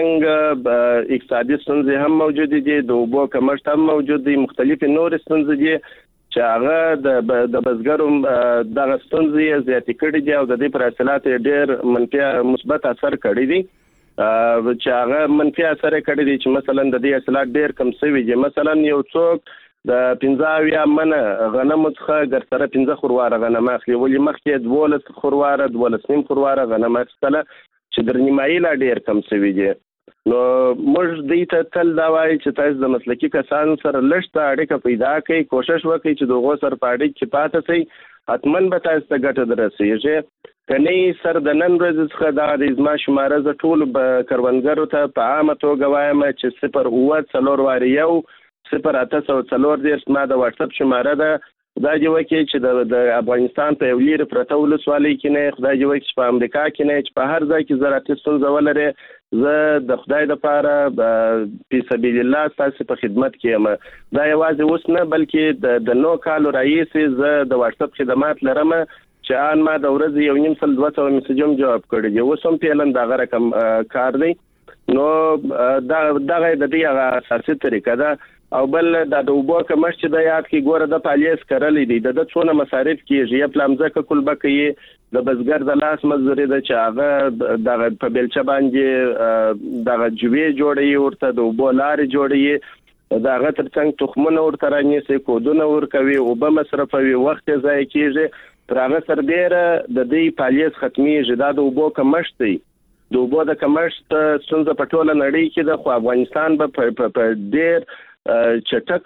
ترڅنګ اقتصادي ستونزې هم موجود دي د اوبو کمښت هم موجود دي مختلفې نور ستونزې دي چې هغه د بزګرو دغه ستونزې زیاتې کړي دي او د دې پر حاصلات ډېر منفي مثبت اثر کړی دي چې هغه منفي اثر کړی دي چې مثلا د دې حاصلات ډېر کم شوي دي. مثلا یو څوک د پنځه اویا منه غنم څخه ګر سره پنځه خورواره غنم اخلي ولې مخکې دولس خورواره دولس نیم خورواره غنم اخیستله چې در نیمایي لا ډیر کم شوي دي. نو موږ دې ته تل دا وایي چې تاسو د مسلکي کسانو سره لږ اړیکه پیدا کړئ کوشش وکړئ چې دغه سره په اړیکه کې پاتې شئ حتمن به تاسو ته ګټه درسیږي. کني سر د نن ورځې څخه دا د ازما شماره ز ټول کروندګرو ته په عامه توګه وایم چې صفر اوه څلور واري یو صفر اته سوه څلور دېرش ما د واتس اپ شماره ده. خدای دې وکړي چې د افغانستان په یو لیر پرته ولسوالۍ کې نه خدای دې وکړي چې په امریکا کې نه چې په هر ځای کې زراعتي ستونزه ولري زه د خدای لپاره په سبیل الله تاسو په خدمت کې یم. دا یوازې اوس نه بلکې د نو کالو رئیس زه د واتس اپ خدمات لرم چې ان ما د ورځې یو نیم سل دوه سوه میسجوم جواب کړی دی. اوس هم پیلن دغه رقم کار دی. نو دا دغه د دې هغه اساسي طریقه ده او بل د اوبو کمښت چې د یاد کې ګوره د پالیس کرلې دي د څونه مصارف کیږي یا پلامځکه کلبه کوي د بزګر د لاس مزوري د چې هغه دغه په بلچه باندې دغه جوړې جوړي ورته د اوبو لارې جوړي دغه ترڅنګ تخمونه ورته رانیسي کودونه ورکوي اوبه مصرفوي وخت ضایع کیږي. تر هغه سربېره د دې پالیس ختميږي دا د اوبو کمښت دی. د اوبو د کمښت څنګه په ټوله نړۍ کې د خو افغانستان په په ډېر چټک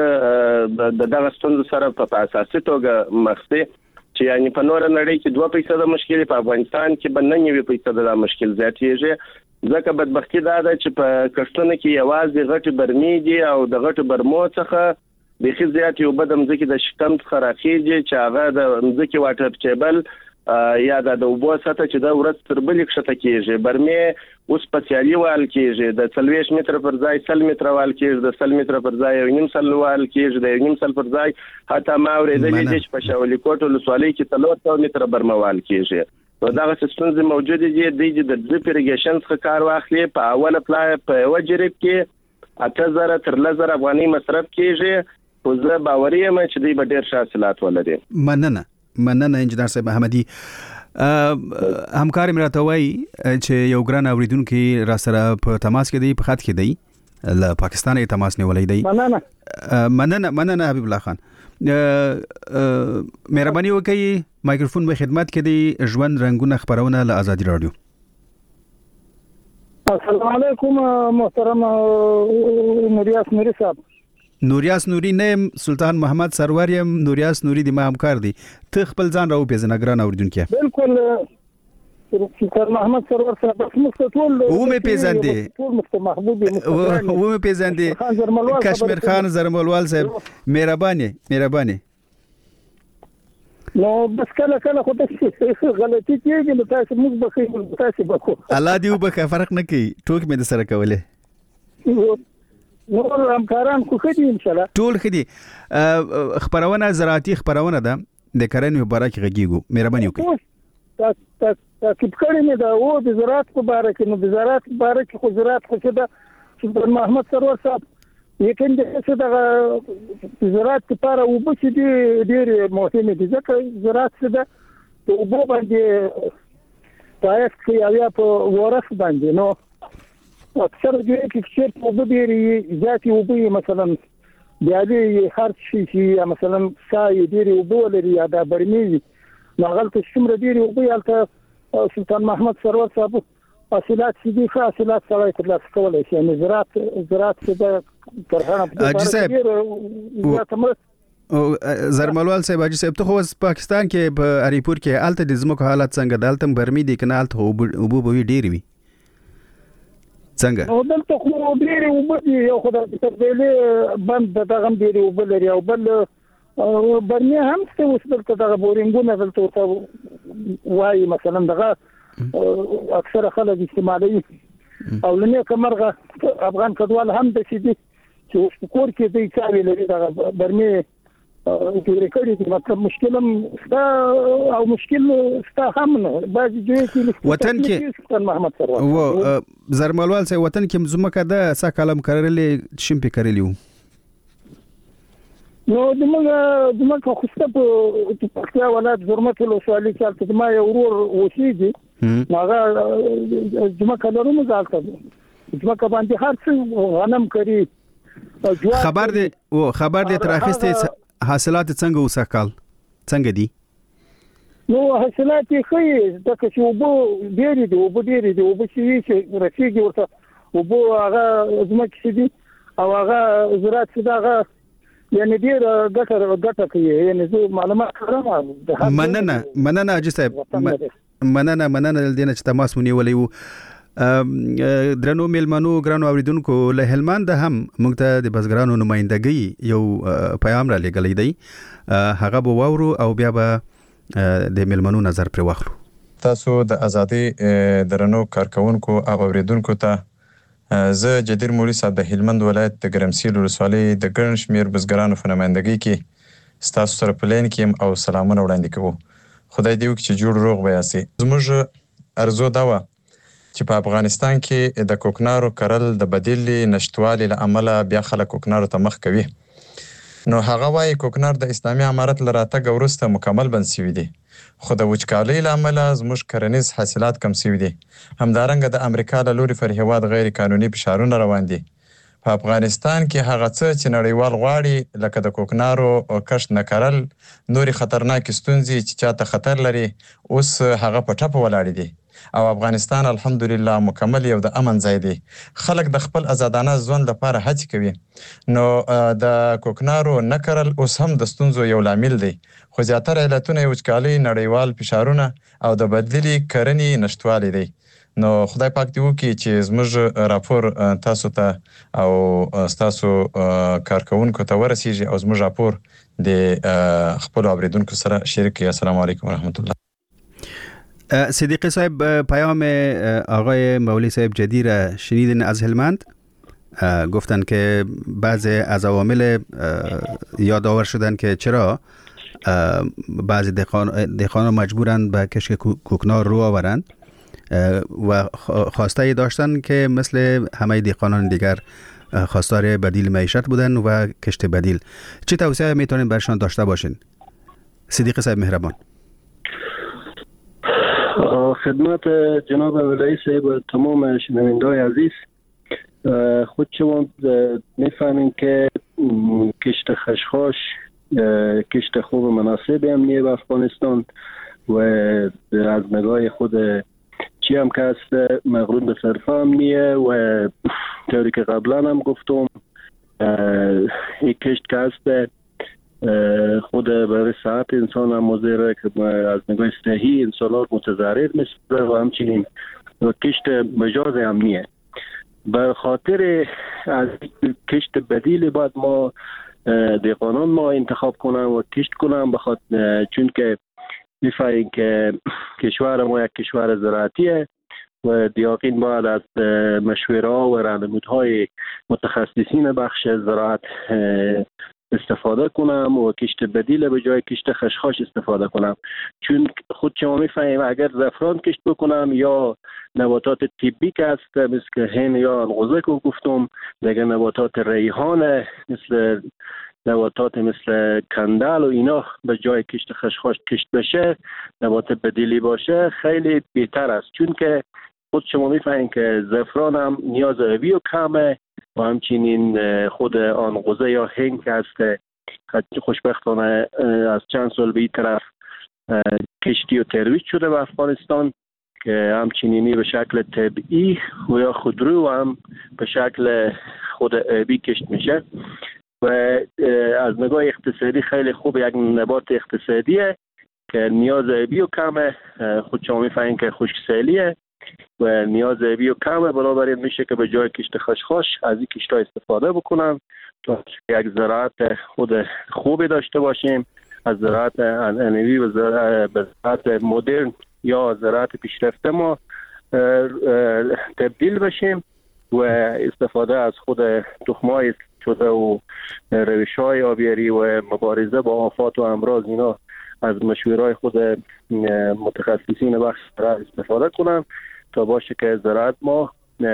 توګه د دغه ستونزو سره په اساسي توګه مخ دي چې یعنی په نور نړۍ کې دوه فیصد مشکل په افغانستان کې بل نه فیصد د مشکل زیاتېږي ځکه بدبختی دا ده چې په کښتونه کې یوازې غټي برمي دي او د غټو برمو څخه د خې زیات یو بدم ځکه د شکم څخه راخیږي چې هغه د ځکه واټر ټیبل یا د اوبو سطح چې د ورځ تر بلې کښته کېږي برمي اوس په سیالي وال کېږي د څلوېښت متر پر ځای سل متر وال کېږي د سل متر پر ځای یو نیم سل وال کېږي د یو نیم سل پر ځای حتی ما اورېدلې دي چې په شاولي کوټ ولسوالۍ کې څلور سوه متره برمه وال کېږي. نو دغه ستونزې موجودې دي د د ډریپ اریګیشن څخه کار واخلي په اوله پلای په یو جریب کې اته زره تر لس زره افغانۍ مصرف کېږي خو زه باوري یم چې دوی به ډېر ښه حاصلات ولري. مننه مننه انجنیر صاحب احمدي. همکار مراته وای چې یو ګران اوریدونکو را سره په تماس کې دی په خط کې دی له پاکستان یې تماس نیولای دی. مننه مننه مننه حبیب الله خان. مهرباني وکړئ مایکروفون په خدمت کې دی ژوند رنگونه خبرونه له آزادي رادیو. السلام علیکم محترم نوریاس نوری صاحب. نوریاس نوری نیم سلطان محمد سرور یم نوریاس نوری دی ما همکار دی ته خپل ځان راو پیژنه ګران اوریدونکو. بالکل سلطان محمد سرور صاحب بس مستطول و مې پیژندې ټول مست محبوب و مې پیژندې کشمیر خان زرملوال صاحب مهرباني مهرباني. نو بس کله کله خو تاسو غلطي کیږي نو تاسو موږ بخښئ تاسو بخو الله دې وبخښه فرق نه کوي ټوک مې د سره کوله. نور همکاران خو ښه دي ان شاء الله ټول ښه دي. خبرونه زراعتي خبرونه ده د کرنې په اړه کې غږیږو. مهرباني وکړئ. تعقیب کړی مې دا او د زراعت په اړه کې نو د زراعت په اړه کې خو زراعت خو څه ده چې محمد سرور صاحب یقین دې څه د زراعت لپاره او به چې ډېر مهم دي ځکه زراعت څه ده د اوبو باندې تایید کوي یا په ورث باندې نو اکثر دې کې چې اوبه ډېرې زیاتې اوبه مثلا بیا دې هر شي چې مثلا سای ډېرې اوبه لري یا د برمي نو غلط څومره ډېرې اوبه هلته سلطان محمد سرور صاحب حاصلات چې دي حاصلات سره ترلاسه کولای شي. یعنی زراعت زراعت څه حاجی صاحب زرملوال صاحب حاجی صاحب ته خو پاکستان کې په اریپور کې الته د زموږ حالت څنګه دالته برمي دي کنه الته اوبو به ډېر وي څنګه نو دلته خو ډېر اوبو دي یو خدای دې تبدیلي بند دغه ډېر اوبو لري او بل برمي هم څه اوس دلته دغه بورینګونه دلته وایي مثلا دغه اکثر خلک استعمالوي او لنه کمرغه افغان کډوال هم د سيدي چې اوس په کور کې د چاري لري دغه برمي جوړ کړی دي مطلب مشکل هم ستا او مشکل ستا هم نه بعضی ځای کې وطن کې محمد سرور و زرملوال سه وطن کې زمکه د سا کلم کړلې شم په کړلیو نو دموږ دموږ خو ست په پکتیا ولایت زرمت ولسوالۍ کې تل ما یو ورور وسیږي هغه دموږ لرونو ځالته دموږ باندې هر څه غنم کوي خبر دی او خبر دی تر اخیسته حاصلات څنګه وسکال څنګه دي نو حاصلات یې خې د که چې وبو ډېری دی وبو ډېری دی وبو چې رسیږي ورته وبو هغه دموږ چې دي او هغه زراعت څه دغه یعنی ډیر ګټه ګټه کوي یعنی زه معلومات کړم مننه مننه حاجی صاحب مننه مننه دینه چې تماس ونیولې وو درنو میلمنو ګرانو اوریدونکو له هلمند هم موږ ته د بزګرانو نمائندګي یو پیغام را لګلې دی هغه به وورو او بیا به د میلمنو نظر پر واخلو. تاسو د ازادي درنو کارکونکو او اوریدونکو ته زه جدیر مولوی صاحب د هلمند ولایت د ګرمسیر ولسوالۍ د ګڼ شمېر بزګرانو په نمائندګۍ کې ستاسو سره په لین کې او سلامونه وړاندې کوو. خدای دې وکړي چې جوړ روغ به یاستئ. زموږ ارزو دا وه چې په افغانستان کې د کوکنارو کرل د بدیلې نشتوالي له امله بیا خلک کوکنارو ته مخ کوي. نو هغه وایي کوکنار د اسلامي امارت له راتګ وروسته مکمل بند شوي دي خو د وچکالۍ له امله زموږ کرنیز حاصلات کم شوي دي. همدارنګه د امریکا له لوري پر هیواد غیر قانوني فشارونه روان دي. په افغانستان کې هغه څه چې نړیوال غواړي لکه د کوکنارو کښت نه کرل نورې خطرناکې ستونزې چې چاته خطر لري اوس هغه په ټپه ولاړې دي او افغانستان الحمدلله مکمل یو د امن ځای دی. خلک د خپل آزادانه ژوند لپاره هڅې کوي. نو د کوکنارو نه کرل اوس هم د ستونزو یو لامل دی خو زیاتره علتونه یې وچکالۍ نړیوال فشارونه او د بدلې کرنې نشتوالی دی. نو خدای پاک دې وکړي چې زموږ راپور تاسو ته او ستاسو کارکونکو ته ورسیږي او زموږ راپور د خپلو اوریدونکو سره شریک کړي. السلام علیکم ورحمت الله. صدیقی صاحب پیام آقای مولوی صاحب جدیر شنیدین از هلمند گفتن که بعضی از عوامل یادآور شدن که چرا بعضی دهقانان مجبورند به کشت کوکنار رو آورند و خواسته داشتن که مثل همه دهقانان دیگر خواستار بدیل معیشت بودن و کشت بدیل. چه توصیه میتونین برشان داشته باشین؟ صدیقی صاحب مهربان. خدمت جناب ولایی صاحب و تمام شنونده‌های عزیز خود شما میفهمین که کشت خشخاش کشت خوب و مناسب امنیه به افغانستان و از نگاه خود چی هم که است مغرون به صرفه امنیه و طوری که قبلا هم گفتم این کشت که است خود برای صحت انسان هم مضره که از نگاه صحی انسان ها متضرر میشه و همچنین کشت مجاز امنیه. به خاطر از کشت بدیل باید ما دهقانان ما انتخاب کنن و کشت کنن بخاطر چون که میفهمیم که کشور ما یک کشور زراعتیه و دیاقین باید از مشوره ها و راهنمودهای متخصصین بخش زراعت استفاده کنم و کشت بدیل به جای کشت خشخاش استفاده کنم. چون خود شما میفهمیم اگر زعفران کشت بکنم یا نباتات طبی که هست مثل که هین یا انقوزه که گفتم، دیگه نباتات ریحان مثل نباتات مثل کندل و اینا به جای کشت خشخاش کشت بشه، نبات بدیلی باشه، خیلی بهتر است. چون که خود شما میفهمید که زعفران هم نیاز آبی و کمه و همچنین خود انقوزه یا هنگ که هست خوشبختانه از چند سال به این طرف کشتی و ترویج شده به افغانستان که همچنینی به شکل طبیعی و یا خودرو و هم به شکل خود آبی کشت میشه و از نگاه اقتصادی خیلی خوب یک نبات اقتصادیه که نیاز آبی و کمه. خود شما میفهمید که خشکسالیه و نیاز آبی و کمه، بنابراین میشه که به جای کشت خشخاش از این کشت‌ها استفاده بکنم تا یک زراعت خود خوبی داشته باشیم، از زراعت انعنوی و زراعت مدرن یا زراعت پیشرفته ما تبدیل بشیم و استفاده از خود تخم‌های شده و روش‌های آبیاری و مبارزه با آفات و امراض اینا از مشوره‌های خود متخصصین بخش زراعت استفاده کنم تا باشه که زراعت ما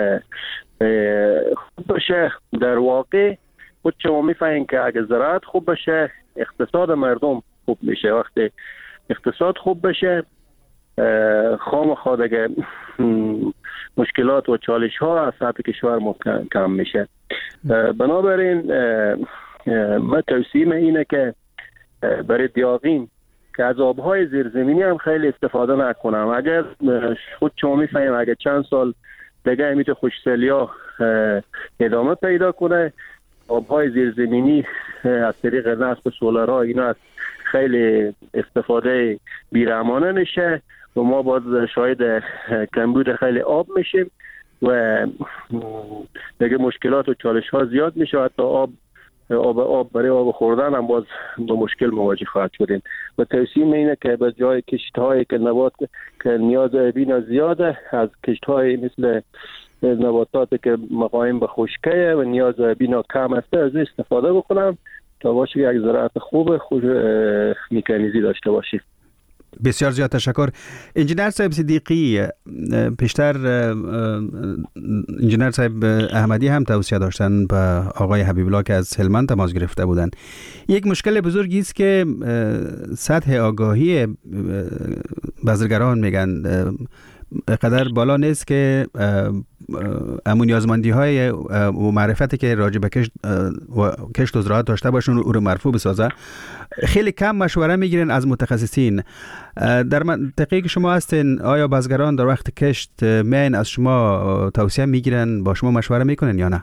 خوب بشه. در واقع خود شما میفهمید که اگه زراعت خوب بشه اقتصاد مردم خوب میشه. وقتی اقتصاد خوب بشه خام خود اگه مشکلات و چالش ها از سطح کشور ما کم میشه. بنابراین من توصیه اینه که برای دیاقین که از آبهای زیرزمینی هم خیلی استفاده نکنم. اگر خود شما میفهمیم اگر چند سال دیگه امیت خشکسالی‌ها ادامه پیدا کنه، آبهای زیرزمینی از طریق نصب سولارها اینا از خیلی استفاده بیرحمانه میشه و ما باز شاید کمبود خیلی آب میشیم و دیگه مشکلات و چالش ها زیاد میشه. حتی آب آب آب برای آب خوردن هم باز با مشکل مواجه خواهد شدیم. و توصیه اینه که به جای کشت هایی که نبات که نیاز آبی زیاده، از کشت های مثل نباتات که مقاوم به خشکی و نیاز آبی کم است از استفاده بکنم تا باشه یک زراعت خوب خود میکانیزی داشته باشیم. بسیار زیاد تشکر. انجینر صاحب صدیقی، پیشتر انجینر صاحب احمدی هم توصیه داشتن به آقای حبیب الله که از هلمند تماس گرفته بودن. یک مشکل بزرگی است که سطح آگاهی بازرگانان میگن قدر بالا نیست که امون نیازمندی های و معرفتی که راجع به کشت و کشت و زراعت داشته باشون او رو مرفوع بسازه. خیلی کم مشوره میگیرن از متخصصین. در منطقه که شما هستین آیا بازرگانان در وقت کشت مین از شما توصیه میگیرن، با شما مشوره میکنن یا نه؟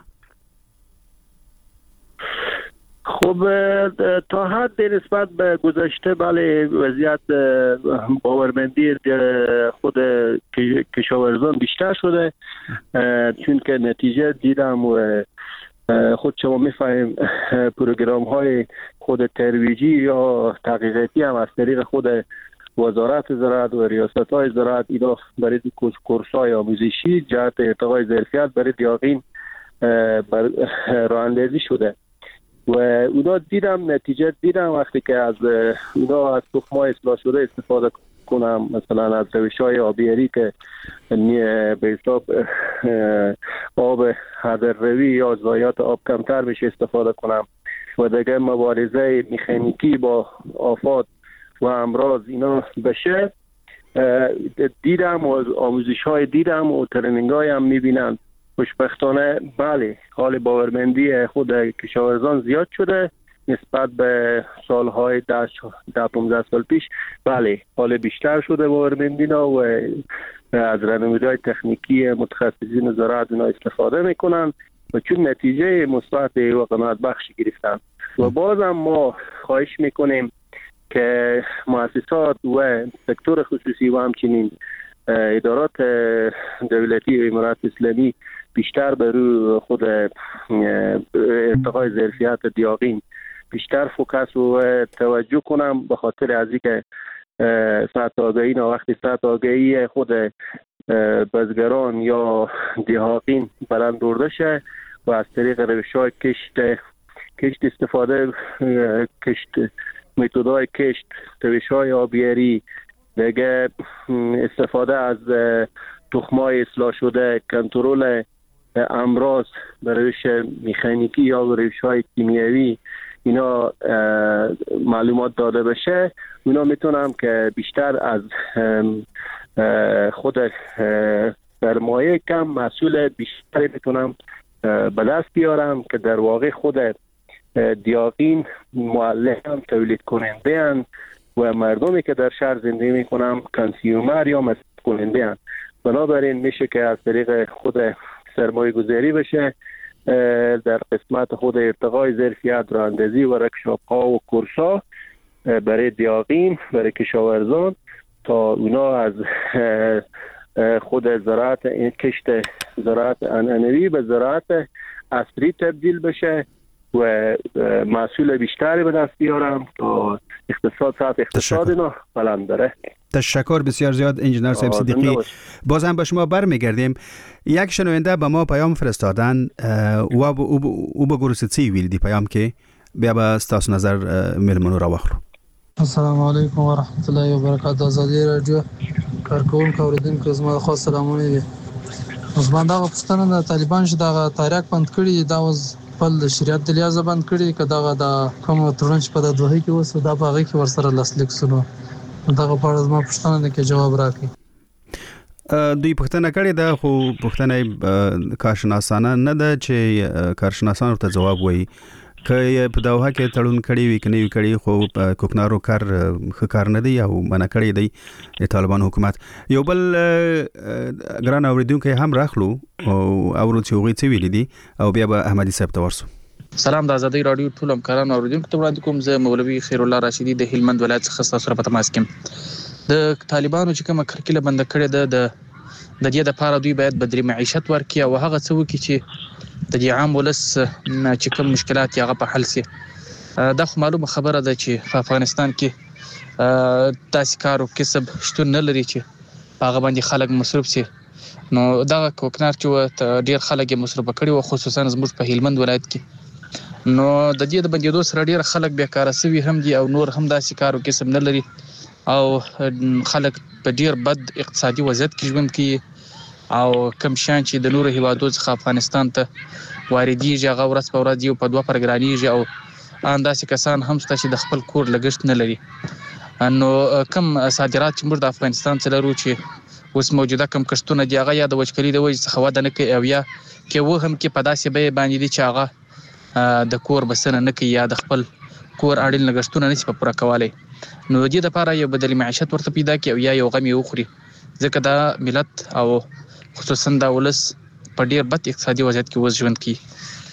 خب تا حد نسبت به گذشته بله وضعیت باورمندی خود کشاورزان بیشتر شده، چون که نتیجه دیدم و خود شما میفهمیم پروگرام های خود ترویجی یا تحقیقاتی هم از طریق خود وزارت زراعت و ریاست های زراعت اینا برای کورس های آموزشی جهت ارتقای ظرفیت برای دیاقین راه اندازی شده و اونا دیدم نتیجه دیدم وقتی که از اونا از تخم‌های اصلاح شده استفاده کنم، مثلا از روش‌های آبیاری که به حساب آب هدرروی یا ضایعات آب کمتر بشه استفاده کنم و دیگه مبارزه مکانیکی با آفات و امراض اینا بشه. دیدم و آموزش‌های دیدم و ترنینگ‌های هم می‌بینم. خوشبختانه بله حال باورمندی خود کشاورزان زیاد شده نسبت به سالهای ده پانزده سال پیش. بله حال بیشتر شده باورمندینا و از راهنمودی‌های تکنیکی متخصصین زراعت اینا استفاده میکنن و چون نتیجه مثبت و قناعت بخش گرفتن. و بازم ما خواهش میکنیم که مؤسسات و سکتور خصوصی و همچنین ادارات دولتی و امارات اسلامی بیشتر بر روی خود ارتقای ظرفیت دیاقین بیشتر فوکس و توجه کنم، به خاطر از اینکه سطح آگاهی نه وقتی سطح آگاهی خود بزگران یا دیهاتین بلند برده شه و از طریق روش‌های کشت کشت استفاده کشت متدای کشت روش‌های آبیاری دیگه استفاده از تخمای اصلاح شده کنترل امراض به روش مکانیکی یا به روش‌های کیمیایی اینا معلومات داده بشه اونا میتونم که بیشتر از خود سرمایه کم محصول بیشتری میتونم به دست بیارم که در واقع خود دیاقین معلم تولید کننده هن و مردمی که در شهر زندگی میکنم کنسیومر یا مصرف کننده هن. بنابراین میشه که از طریق خود سرمایه گذاری بشه در قسمت خود ارتقای ظرفیت راهاندازی و ورکشاپ ها و کورس ها برای دیاقین برای کشاورزان تا اونا از خود زراعت این کشت زراعت عنعنوی به زراعت عصری تبدیل بشه و محصول بیشتری به دست بیارم تا اقتصاد سطح اقتصاد اینا بلند بره. تشکر بسیار زیاد انجینر صاحب صدیقی. باز هم به شما برمیگردیم. یک شنونده به ما پیام فرستادن و او به گروه سی ویل دی پیام که بیا به تاسو نظر ملمنو را واخلو. السلام علیکم و رحمت الله و برکاته. آزادی رادیو کارکون اوریدونکو زما خو سلامونه دي. اوس باندې هغه پښتنه د طالبان چې دا تاریخ بند کړی دا اوس په شریعت د لیازه بند کړی کدا دا کوم ترنج په د دوه کې اوس دا په هغه کې ورسره لاسلیک سنو دا په اړه زما پښتنه د کې جواب راکړي. دوی پښتنه کړي دا خو پښتنه کارشناسانه نه ده چې کارشناسان ورته جواب وایي که په داوها کې تړون کړي وي کني کړي خو کوکنارو کار خکار نه دی او منع کړي دی د طالبان حکومت. یو بل ګران اوریدونکو هم راخلو او اورو چې وغي څه ویل دي او بیا به احمدي صاحب ته ورسو. سلام د آزادی رادیو ټول همکاران اوریدونکو ته وړاندې کوم زه مولوي خیر الله راشدی د هلمند ولایت څخه تاسو سره په تماس کې د طالبانو چې کومه کرکله بند کړي ده د د دې لپاره دوی باید بدري معیشت ورکړي او هغه څه وکړي چې د دې عام ولس چې کوم مشکلات یې هغه په حل سي. دا خو معلومه خبره ده چې په افغانستان کې تاسو کارو کسب شتون نه لري چې هغه باندې خلک مصرف سي. نو دا کوکنار چې ډیر خلک یې مصرف کړي او خصوصا زموږ په هلمند ولایت کې نو د دې د بندیدو سره ډیر خلک بیکاره سوي هم دي او نور هم داسې کارو کسب نه لري او خلک په ډیر بد اقتصادي وضعیت کې ژوند کوي او کم شان چې د نورو هیوادو څخه افغانستان ته واردېږي هغه ورځ په ورځ یو په دوه پرګرانېږي او انداسې کسان هم شته چې د خپل کور لګښت نه لري. نو کم صادرات چې موږ د افغانستان څخه لرو چې اوس موجوده کم کښتونه دي هغه یا د وچکالي د وجې څخه وده نه کوي او یا کې و هم کې په داسې بیې باندې دي چې هغه د کور بسنه نه کوي یا د خپل کور اړین لګښتونه نشي په پوره کولی. نو د دې لپاره یو بدیل معیشت ورته پیدا کړي او یا یو غم یې وخوري ځکه دا ملت او خصوصا دا ولس په ډیر بد اقتصادي وضعیت کې اوس ژوند کوي.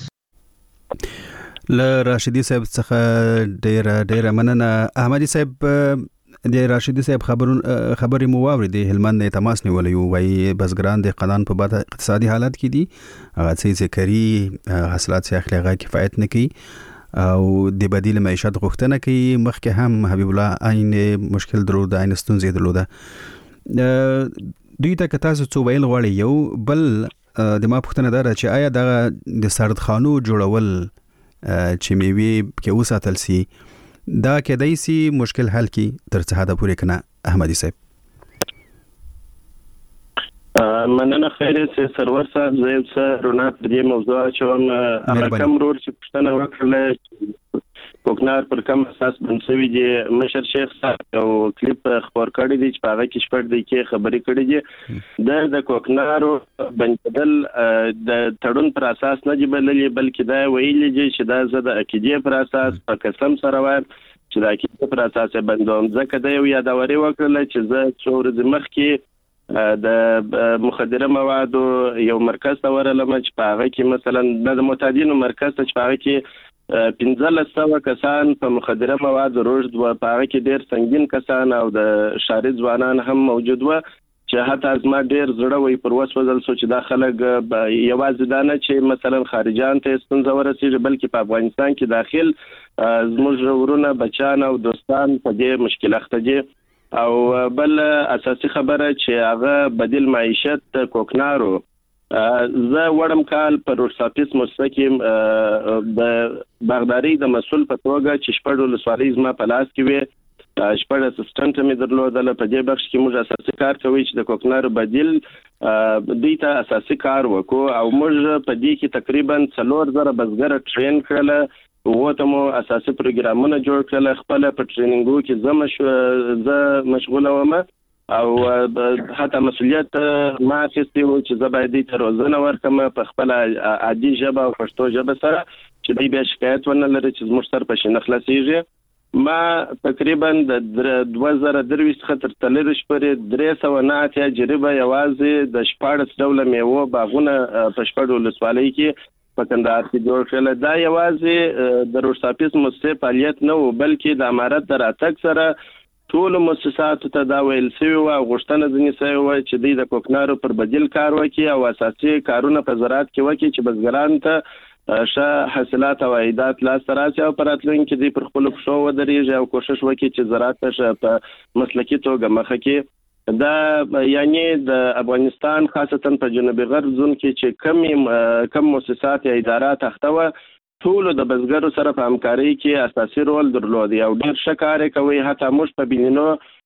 له راشدي صاحب څخه ډیر ډیر مننه. احمدي صاحب د راشدي صاحب خبرون خبرې مو واورېدې هلمند نه تماس نیولې وایي بزګران د قانون په بد اقتصادي حالت کې دي هغه څه کری حاصلات چې اخلي هغه کفایت نه کوي او د بدیل معیشت غوښتنه کوي. مخکې هم حبیب الله عین مشکل درلود عین ستونزې درلوده. دوی ته که تاسو څه ویل غواړئ یو بل د ما پوښتنه ده چې آیا دغه د سردخانو جوړول چې میوې کې وساتل سي دا کېدای سي مشکل حل کی تر څه حده پورې کنه احمدي صاحب؟ مننه خیر سي سرور صاحب زه یو څه رونه پر دې موضوع چوم هغه کم رور چې پښتنه وکړله کوکنار پر کوم اساس بنسوي دي مشر شیخ صاحب او کلیپ خبر کړی دی چې هغه کې شپږ دی کې خبرې کړې دي د د کوکنارو بنکدل د تړون پر اساس نه دی بللې بلکې دا ویلې دي چې دا زه د عقیدې پر اساس په قسم سره وایم چې د عقیدې پر اساس بندوم ځکه دا یو یادوري وکړل چې زه څو ورځې مخکې د مخدره موادو یو مرکز ته ورلم چې په هغه کې مثلا د معتادینو مرکز ته چې په هغه کې پنځلس سوه کسان په مخدره موادو روږد و په هغه کې ډېر سنګین کسان او د ښاري ځوانان هم موجود و چې حتی زما ډېر زړه وی پر وسوځل سو چې دا خلک یوازې دا نه چې مثلا خارجان ته ستونزه ورسېږي بلکې په افغانستان کې داخل زموږ ورونه بچان او دوستان په دې مشکل اخته دي او بل اساسي خبره چې هغه بدیل معیشت کوکنارو زه وړم کال پر روساپیس مستقیم د باغداري د مسول په توګه چې شپږ ولسوالۍ زما په لاس کې وي شپږ اسسټنټ مې درلودل په دې بخش کې موږ اساسي کار کوي چې د کوکنارو بدیل دوی ته اساسي کار وکړو او موږ په دې کې تقریبا څلور زره بزګر ټرین کړل وته مو اساسي پروګرامونه جوړ کړل خپل په ټریننګو کې زما شو زه مشغوله وم او حتی مسؤلیت ما اخیستی و چې زه باید دې ته روزنه ورکړم په خپل عادي ژبه او پښتو ژبه سره چې دوی بیا شکایت ونه لري چې زموږ سر په شي نه خلاصېږي ما تقریبا د دوه زره درویشت څخه تر څلوېښت پورې درې سوه نه اتیا جریبه یوازې د شپاړس ډوله میوو باغونه په شپږ ولسوالۍ کې په کندهار کې جوړ کړل. دا یوازې د روساپیس مؤسسې فعالیت نه و بلکې د امارت د راتګ سره ټول مؤسساتو ته دا ویل شوی و او غوښتنه ځینې شوې وه چې دوی د کوکنارو پر بدیل کار وکړي او اساسي کارونه په زراعت کې وکړي چې بزګرانو ته ښه حاصلات او عایدات لاسته راشي او په راتلونکي کې دوی پر خپلو پښو ودرېږي او کوښښ وکړي چې زراعت ته ښه په مسلکي توګه مخه کړي. دا یعنی د افغانستان خاصتا په جنوبي غرب زون کې چې کم کم مؤسسات یا ادارات اخته ټول د بزګرو سره په همکاري کې اساسي رول درلود او ډېر ښه کار کوي. حتی موږ په بینینو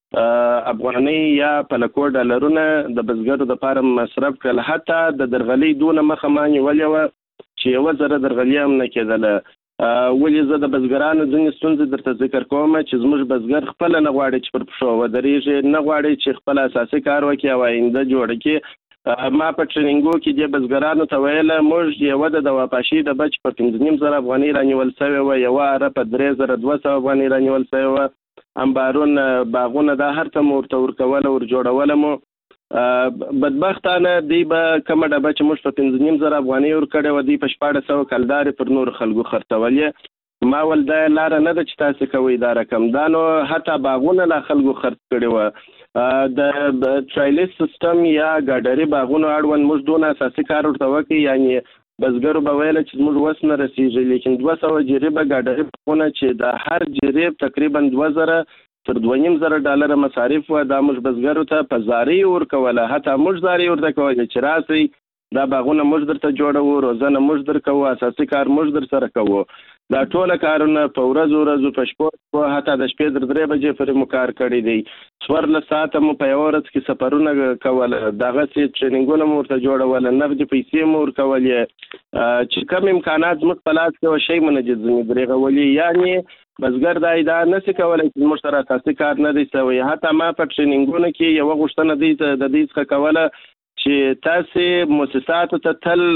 افغاني یا په لکو ډالرونه د بزګرو لپاره مصرف کړل. حتی د درغلي دونه مخه ما نیولې وه چې یوه زره درغلي هم نه کېدله. ولې زه د بزګرانو ځینې ستونزې درته ذکر کوم چې زموږ بزګر خپله نه غواړي چې پر پښو ودرېږي، نه غواړي چې خپل اساسي کار وکړي او آینده جوړه کړي. ما په ټریننګو کې دې بزګرانو ته ویله موږ یوه د دواپاشي د بچ په پنځه نیم زره افغانۍ رانیول سوې وه، یوه اره په درې زره دوه سوه افغانۍ رانیول سوې وه، امبارون باغونه دا هر څه مو ورته ورکوله ور جوړوله مو. بدبختانه دوی به کومه ډبه چې موږ په پنځه نیم زره افغانۍ ورکړې وه دوی په شپاړس سوه کلدارې پر نورو خلکو خرڅولې. ما ول دا لاره نه ده چې تاسې کوئ دا رقم، دا نو حتی باغونه لا خلکو خرڅ کړي وه. د ټرایلیس سیستم یا ګاډري باغونو اړوند موږ دونه اساسي کار ورته وکړي، یعنی بزګرو به ویله چې زموږ وس نه رسېږي، لیکن دوه سوه جریبه ګاډري باغونه چې د هر جریب تقریبا دوه زره تر دوه نیم زره ډالره مصارف وه، دا موږ بزګرو ته په زارۍ ورکوله. حتی موږ زارۍ ورته کوله چې راسئ دا باغونه موږ درته جوړوو، روزنه موږ در کوو، اساسي کار موږ در سره کوو. دا ټوله کارونه په ورځو ورځو په شپو شپو حتی د شپې تر درې بجې پورې مو کار کړی دی. څوارلس ساعته مو په یوه ورځ کې سفرونه کوله، دغسې ټریننګونه مو ورته جوړوله، نغدې پیسې مو ورکولې چې کم امکانات زموږ په لاس کې وه شی مو نه ځینې درېغولي. یعنې بزګر دا ادعا نشي کولی چې زموږ سره اساسي کار نه دی سوی. حتی ما په ټریننګونو کې یوه غوښتنه دوی ته د دوی څخه کوله چې تاسې مؤسساتو ته تل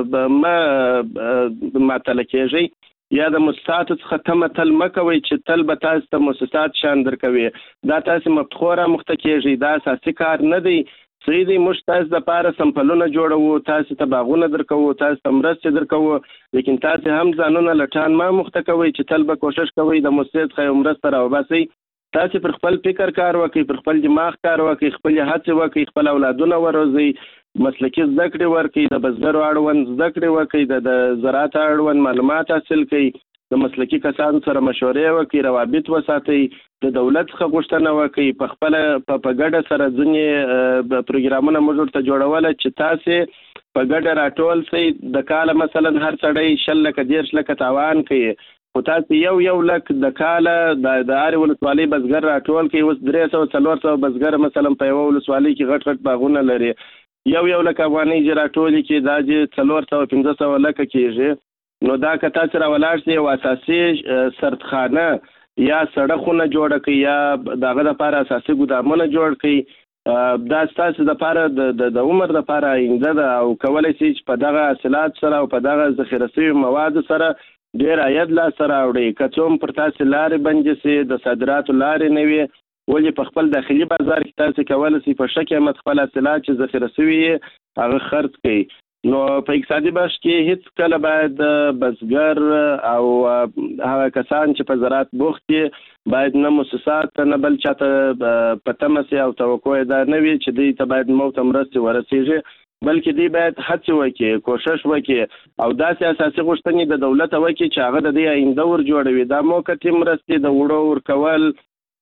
مه معطله کېږئ یا د مؤسساتو څخه تمه تل مه کوئ چې تل به تاسو ته مؤسسات شان درکوي. دا تاسې مفتخو رامخته کېږئ، دا اساسي کار نه دی. صحیح دی، موږ تاسو دپاره سمپلونه جوړوو، تاسو ته باغونه درکوو، تاسو ته مرستې درکوو، لیکن تاسې هم ځانونه لټان مه مخته کوئ چې تل به کوښښ کوئ د مؤسسې څخه یو مرسته راوباسئ. تاسې پر خپل فکر کار وکړئ، پر خپل دماغ کار وکړئ، خپلې هڅې وکړئ، خپل اولادونه وروزئ، مسلکي زده کړې ورکړئ، د بزګرو اړوند زده کړې وکړئ، د زراعت اړوند معلومات حاصل کړئ، د مسلکي کسانو سره مشورې وکړئ، روابط وساتئ، د دولت څخه غوښتنه وکړئ، په خپله په ګډه سره ځینې پروګرامونه موږ ورته جوړوله چې تاسې په ګډه راټول شئ. د کاله مثلا هر سړی شل لکه دېرش لکه تاوان کوي، خو تاسې یو یو لک د کاله د هرې ولسوالۍ بزګر راټول کوي. اوس درې سوه څلور سوه بزګر مثلا په یوه ولسوالۍ کې غټ غټ باغونه لري، یو یو لک افغانۍ چې راټولې کړي دا چې څلور سوه پنځه سوه لکه کېږي. نو دا که تاسې راولاړ شئ یو اساسي سردخانه یا سړکونه جوړه کړئ یا د هغه دپاره اساسي ګودامونه جوړ کړئ، دا ستاسې دپاره د عمر دپاره آینده ده او کولی شئ چې په دغه حاصلات سره او په دغه ذخیره شوي موادو سره ډېر عاید لاسته راوړئ. که څه هم پر تاسې لارې بندې شي، د صادراتو لارې نه وي، ولې په خپل داخلي بازار کې تاسې کولی شئ په ښه قیمت خپل حاصلات چې ذخیره شوي یې هغه خرڅ کړئ. نو په اقتصادي بخش کې هیڅ کله باید بزګر او هغه کسان چې په زراعت بوخت دي باید نه مؤسسات نه بل چاته په تمه سي او توقع یې دا نه وي چې دوی ته باید موت مرستې ورسېږي، بلکې دوی باید هڅې وکړي، کوښښ وکړي او داسې اساسي غوښتنې د دولت وکړي چې هغه د دې آینده ور جوړوي. دا موقتي مرستې د وړو ورکول،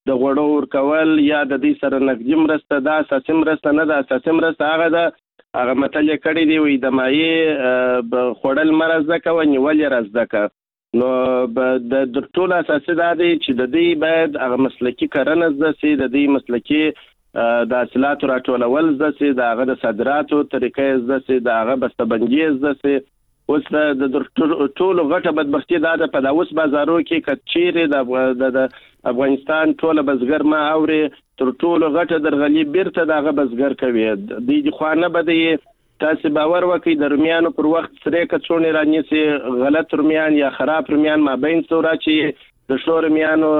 د غوړو ورکول یا د دې سره نقدي مرسته دا اساسي مرسته نه ده. اساسي مرسته هغه ده هغه متل کړی دی وي د مایې خوړل مرز ده کوي نیول راز ده که نو د ټول اساسي دا دی چې د دې باید هغه مسلکي کرنه زده سي، د دې مسلکي د حاصلاتو راټولول زده سي، د هغه د صادراتو طریقې زده سي، د هغه بسته‌بندي زده سي. اوس د ټولو غټه بدبختي دا ده په دا اوس بازارو کې که چیرې د افغانستان ټوله بزګر ما اوري تر ټولو غټه درغلي بیرته د هغه بزګر کوي. دوی خوا نه به دی تاسې باور وکړئ د رومیانو پر وخت سرې کڅوړې رانیسي، غلط رومیان یا خراب رومیان مابین څو راچي د ښو رومیانو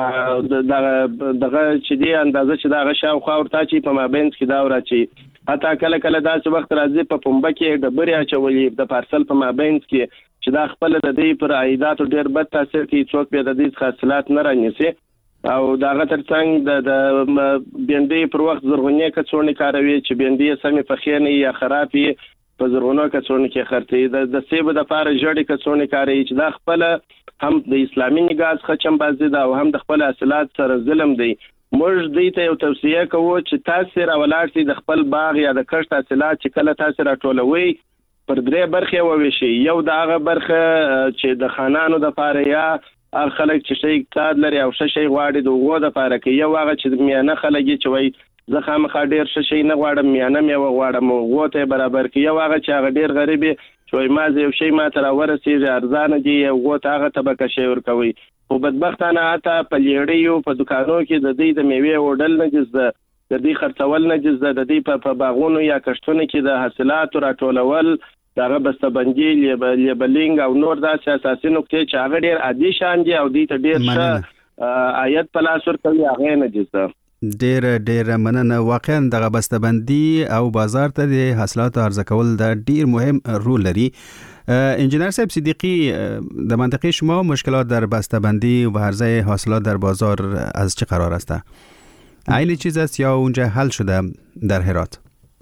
دغه چې دی اندازه چې د هغه شاوخوا ورته اچي په مابین کې دا وراچي. حتی کله کله داسې وخت راځي په پنبه کې ډبرې اچولي د پارسل په مابین کې چې دا خپله د دې پر عایداتو ډېر بد تاثیر کوي، څوک بیا د دې څخه حاصلات نه رانیسي. او د هغه تر څنګ د بېنډۍ پر وخت زرغونې کڅوړې کاروي چې بېنډۍ سمې پخې نه یا خراب وي په زرغونو کڅوړو کې خرڅوي. د سیبو دپاره ژړې کڅوړې کاروي چې دا خپله هم د اسلامي نگاه څخه چمبازي ده او هم د خپل حاصلات سره ظلم دی. موږ دوی ته یو توصیه کوو چې تاسې راولاړ سئ د خپل باغ یا د کښت حاصلات چې کله تاسې راټولوئ پر درې برخې وویشئ. یو د هغه برخه چې د خانانو دپاره یا هغه خلک چې ښه اقتصاد لري او ښه شی غواړي د هغو دپاره کوي. یو هغه چې میانه خلک یې چې وایي زه خامخا ډېر ښه شی نه غواړم میانه میوه غواړم هغو ته یې برابر کړي. یو هغه چې هغه ډېر غریب چې وایي ما زه یو شی ما ته راورسېږي ارزانه دي هغو ته هغه طبقه شی ورکوئ. خو بدبختانه حتی په لیړیو په دوکانو کې د دوی د میوې وړل نجس ده، د دوی خرڅول نجس ده، د دوی په باغونو یا کښتونو کې د حاصلاتو راټولول د هغه بسته‌بندي لیبلینګ او نور داسې اساسي نکتې چې هغه ډېر عادي شیان دي او دوی ته ډېر ښه عاید په لاس ورکوي هغه یې نجس ده. ډېر ډېر مننه. واقعا دغه بسته‌بندي او بازار ته د حاصلاتو عرضه کول د ډېر مهم رول لري. انجینر صاحب صدیقی در منطقه شما مشکلات در بسته‌بندی و عرضه حاصلات در بازار از چه قرار است؟ عین چیز است یا اونجا حل شده در هرات؟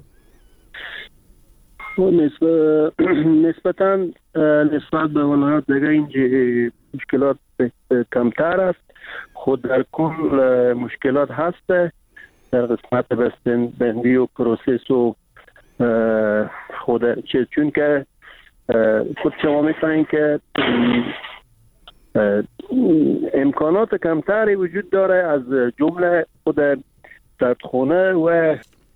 نسبتا نسبت به ولایات دیگه اینجا مشکلات کمتر است، خود در کل مشکلات هست در قسمت بسته‌بندی و پروسس و خود چون که خود شما می‌فهمید که امکانات کمتری وجود داره از جمله خود سردخونه و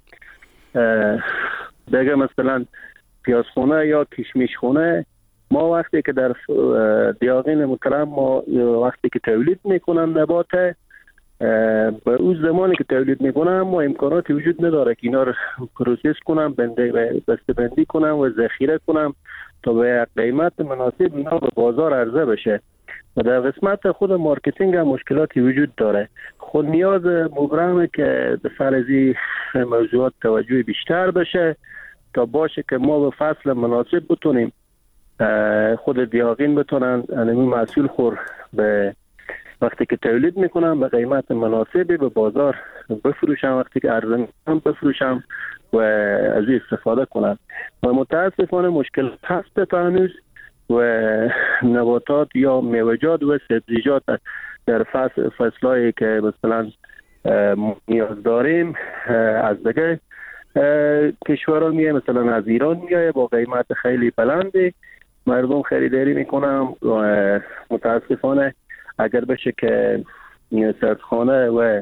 دیگه مثلا پیازخونه یا کشمیشخونه. ما وقتی که در دیاغین مکرم ما وقتی که تولید میکنن نبات به اون زمانی که تولید میکنن ما امکاناتی وجود نداره که اینا رو پروسس کنم بسته‌بندی کنم و ذخیره کنم تا به قیمت مناسب اینا به بازار عرضه بشه. و در قسمت خود مارکتینگ هم مشکلاتی وجود داره. خود نیاز مبرمه که به سر از این موضوعات توجه بیشتر بشه تا باشه که ما به فصل مناسب بتونیم خود دیاغین بتونن انمی محصول خور به وقتی که تولید میکنم به قیمت مناسبی به بازار بفروشم، وقتی که عرضه میکنم بفروشم و از این استفاده کنم. و متاسفانه مشکل هست تا هنوز و نباتات یا میوه‌جات و سبزیجات در فصل فصلایی که مثلا نیاز داریم از دیگه کشورها میایه، مثلا از ایران میایه با قیمت خیلی بلندی مردم خریداری میکنم و متاسفانه اگر بشه که سردخانه و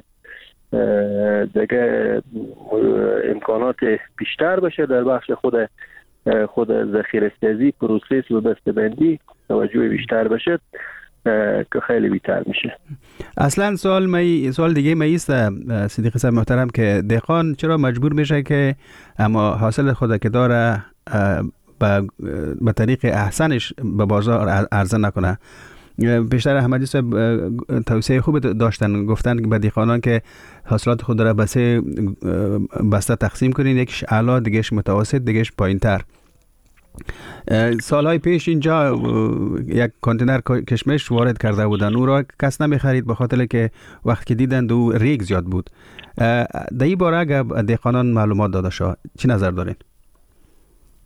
دیگه امکانات بیشتر بشه در بخش خود خود ذخیره‌سازی پروسس و بسته‌بندی توجه بیشتر بشه که خیلی بیشتر میشه. اصلا سوال می سوال دیگه می است صدیقی صاحب محترم که دهقان چرا مجبور میشه که اما حاصل خود که داره به طریق احسنش به بازار عرضه نکنه؟ بیشتر احمدی صاحب توصیه خوب داشتن، گفتن به دهقانان که حاصلات خود را به سه بسته تقسیم کنین، یکیش اعلی، دیگهش متوسط، دیگهش پایین‌تر. سالهای پیش اینجا یک کانتینر کشمش وارد کرده بودن، او را کس نمیخرید به خاطر که وقت که دیدند او ریگ زیاد بود. در این باره اگر دهقانان معلومات داده شد چی نظر دارین؟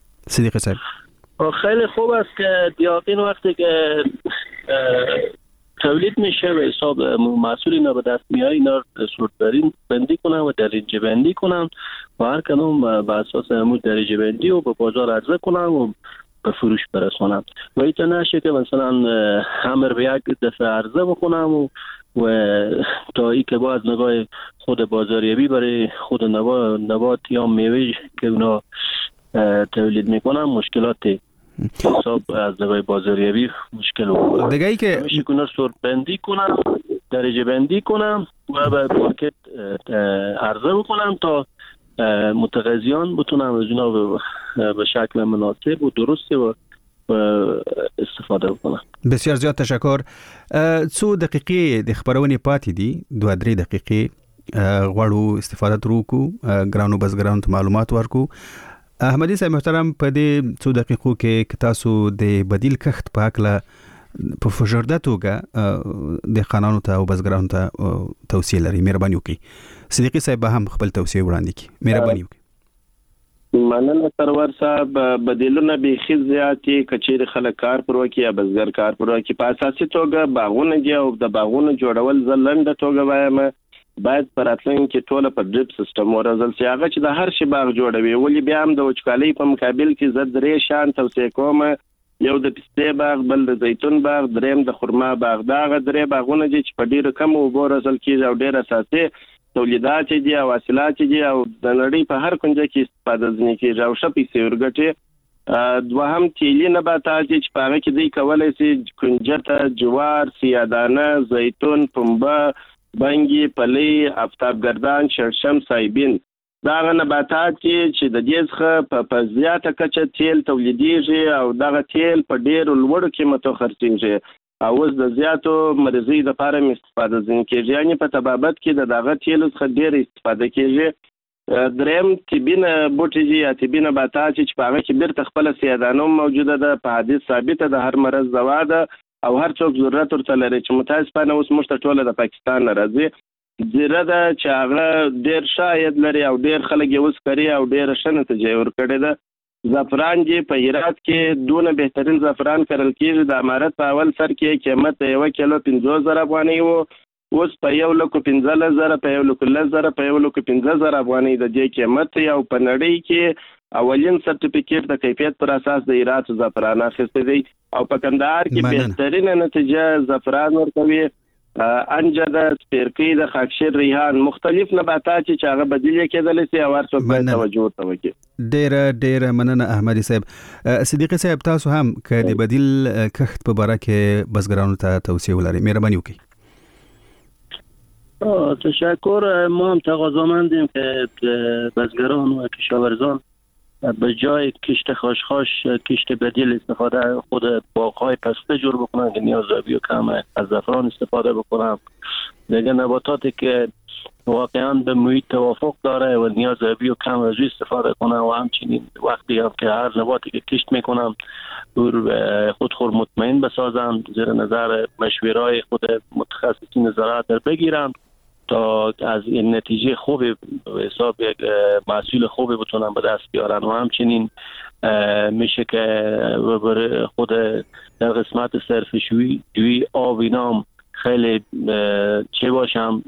صدیقی صاحب. خیلی خوب است که دیاقین وقتی که تولید میشه به حساب محصول اینا به دست میاد، اینا صورت بندی کنن و درجه بندی کنن و هر کدوم به اساس همون درجه بندی و به بازار عرضه کنن و به فروش برسونن و ایتا نشه که مثلا همر به یک دفعه عرضه بکنم و و تا ای که با از نگاه خود بازاریابی برای خود نبات یا میوه که اونا تولید میکنن مشکلات حساب از نگاه بازاریابی مشکل بود. دیگه ای که میشه که اونا صورت بندی کنن، درجه بندی کنن و به مارکت عرضه بکنن تا متقاضیان بتونن از اونا به شکل مناسب و درستی و استفاده بکنن. بسیار زیاد تشکر. څو دقیقې د خبرونې پاتې دي، دوه درې دقیقې غواړو استفاده ترو کو ګرانو بزګرانو ته معلومات ورکو. احمدي صاحب محترم، په دې څو دقیقو کې که تاسو د بدیل کښت په هکله په فشرده توګه د خانانو ته او بزګرانو ته توصیه لري، مهرباني وکړئ. صدیقي صاحب به هم خپل توصیه وړاندې کړي، مهرباني وکړئ. مننه سرور صاحب. بدیلونه بیخي زیاتې کچېر خلک کار پر وکي یا بزګر کار پر وکي په اساسي توګه باغونه دي او د باغونو جوړول زلنده توګه وایم باید پر اتلین کې ټوله په ډریپ سیستم ورزل شي. هغه چې د هر شي باغ جوړوي ولې بیا هم د وچکالۍ په مقابل کې زه درې شان توصیه کوم، یو د پستې باغ، بل د زیتون باغ، دریم د خرما باغ. دا هغه درې باغونه دي چې په ډیرو کم اوبو روزل کېږي او ډېر اساسي تولیدات دي او حاصلات دي او د نړۍ په هر کنجه کې استفاده ځنې کېږي او ښه پیسې ورګټي. دوهم تیلي نباتات چې په هغه کې دوی کولی شي کنجته، جوار، سیادانه، زیتون، پنبه، بنګي، پلی، آفتابګردان، شړشم، سایبین. دا هغه نباتات چې د دې څخه په زیاته کچه تیل تولیدېږي او دغه تیل په ډېرو لوړو قیمتو خرڅېږي او اوس د زیاتو مریضۍ لپاره هم استفاده ځینې کېږي، یعنې په طبابت کې د دغه تیلو څخه ډېر استفاده کېږي. دریم طبي بوټي دي یا طبي نباتات چې په هغه کې بیرته خپله سیادانه موجوده ده، په حدیث ثابته د هر مرض دوا ده او هر څوک ضرورت ورته لري چې متاسفانه اوس موږ ته ټوله د پاکستان نه راځي. زیره ده چې هغه ډېر ښه عاید لري او ډېر خلک یې اوس کري او ډېره ښه نتیجه ورکړې ده. زعفران دی په هرات کې دونه بهترین زعفران کرل کېږي. د امارت په اول سر کې قیمت یو کیلو پنځوس زره افغانۍ و، اوس په یو لکو پنځلس زره، په یو لکو لس زره، په یو لکو پنځه زره افغانۍ د دې قیمت او په نړۍ کې اولین سرټیفیکیټ د کیفیت پر اساس د هرات زعفران اخیستی دی او په کندهار کې بهترین نتیجه زعفران ورکوي. انجه د سپیرکی د خاکشیر، ریحان، مختلف نباتات چې هغه بدیل کېدلی شي او هر څوک باید توجه ورته وکړي. ډېره ډېره مننه احمدي صاحب. صدیقي صاحب تاسو هم که د بدیل کښت په باره کې بزګرانو ته توصیه ولرئ، مهرباني وکړئ. تشکر. ما هم تقاضامندیم که بزګران و کشاورزان به جای کشت خاشخاش کشت بدیل استفاده خود باغ‌های پسته جور بکنن که نیازیابی و کم از زعفران استفاده بکنن. دیگه نباتاتی که واقعا به محیط توافق داره و نیازیابی و کم از استفاده کنن و همچنین وقتی هم که هر نباتی که کشت میکنن خود خود مطمئن بسازن، زیر نظر مشوره‌های خود متخصصین زراعت بگیرن تا از این نتیجه خوبی به حساب یک محصول خوبی بتونن به دست بیارن و همچنین میشه که خود در قسمت صرفه‌جویی جویی آب اینام خیلی چه باشم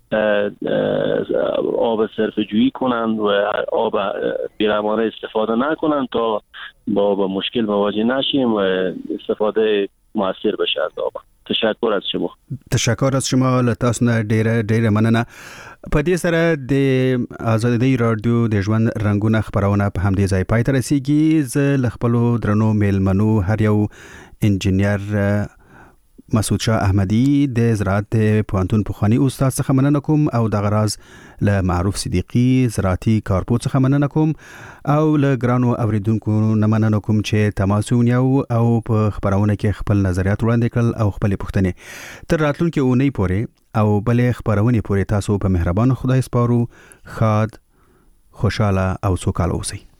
آب صرفه‌جویی کنن و آب بی‌روانه استفاده نکنن تا با, با مشکل مواجه نشیم و استفاده موثر بشه از آب. تشکر از شما. تشکر از شما. له تاسو نه ډیره ډیره مننه. په دې سره د آزادۍ رادیو د ژوند رنگونه خبرونه په همدې ځای پای ته رسیږي. زه له خپلو درنو میلمنو هر یو انجینیر مسعود شاه احمدی د زراعت پوهنتون پخوانی استاد څخه مننه کوم او د غراز له معروف صدیقی زراعتي کارپو څخه مننه کوم او له ګرانو اوریدونکو نه مننه کوم چې تماس ونیو او په خبرونه کې خپل نظریات وړاندې کړل او خپل پوښتنې. تر راتلونکي اونۍ پورې او بلې خبرونه پورې تاسو په مهربان خدای سپارو. ښاد، خوشاله او سوکاله اوسئ.